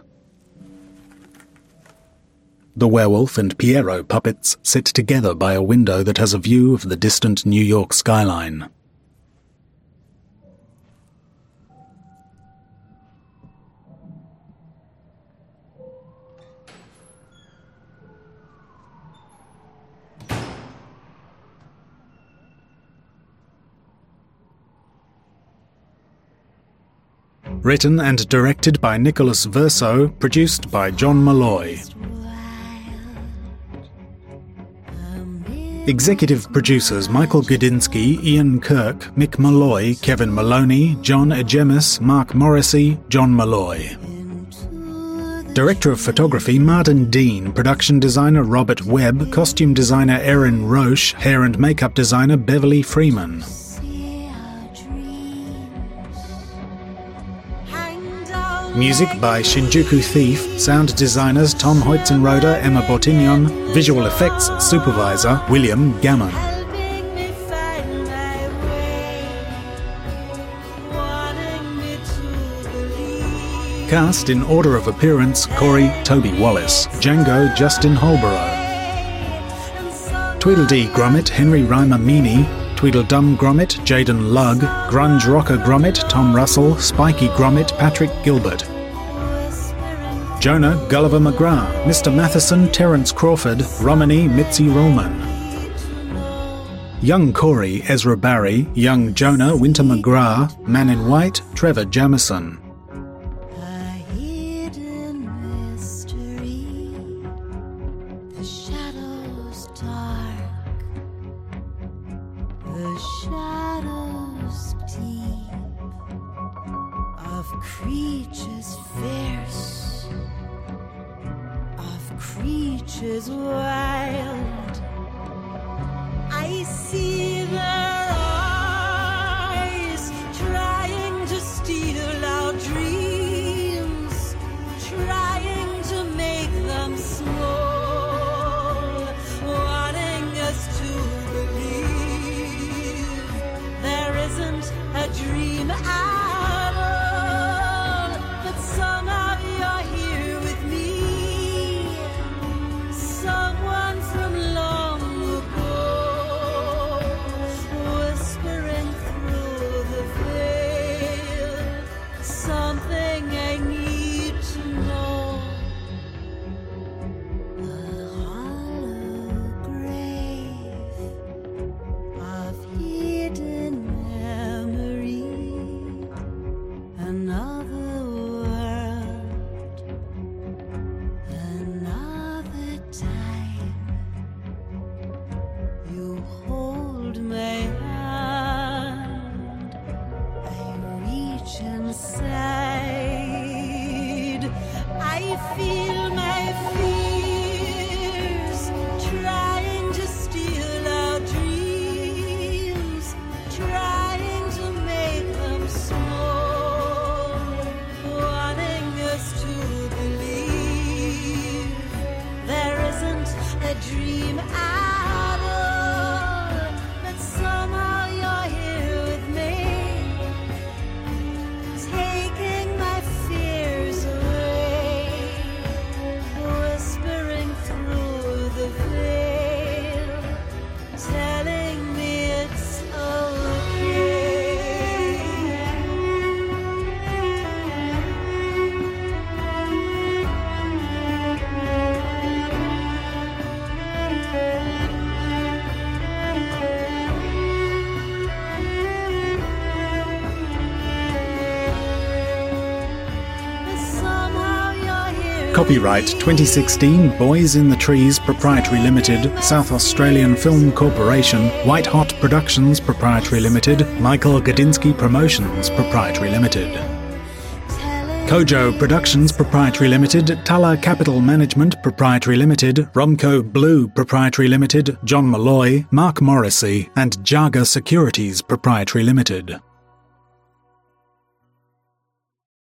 The werewolf and Piero puppets sit together by a window that has a view of the distant New York skyline. Written and directed by Nicholas Verso, produced by John Malloy. Executive producers Michael Gudinski, Ian Kirk, Mick Malloy, Kevin Maloney, John Egemis, Mark Morrissey, John Malloy. Director of Photography Martin Dean, Production Designer Robert Webb, Costume Designer Erin Roche, Hair and Makeup Designer Beverly Freeman. Music by Shinjuku Thief, sound designers Tom Hoytzenroder, Emma Bortignon, visual effects supervisor William Gammon. Cast in order of appearance: Corey, Toby Wallace; Django, Justin Holborough; Tweedledee Grommet, Henry Reimer Meany; Tweedledum Grommet, Jaden Lugg; Grunge Rocker Grommet, Tom Russell; Spiky Grommet, Patrick Gilbert; Jonah, Gulliver McGrath; Mister Matheson, Terence Crawford; Romany, Mitzi Rollman; Young Corey, Ezra Barry; Young Jonah, Winter McGrath; Man in White, Trevor Jamison. Creatures fierce, of creatures wild, I see their eyes trying to steal our dreams, trying to make them small. dream at all, but somehow you're here with me, taking my fears away, whispering through the veil, telling me it's okay. Copyright twenty sixteen Boys in the Trees Proprietary Limited, South Australian Film Corporation, White Hot Productions Proprietary Limited, Michael Gadinsky Promotions Proprietary Limited. Kojo Productions Proprietary Limited, Tala Capital Management Proprietary Limited, Romco Blue Proprietary Limited, John Malloy, Mark Morrissey, and Jaga Securities Proprietary Limited.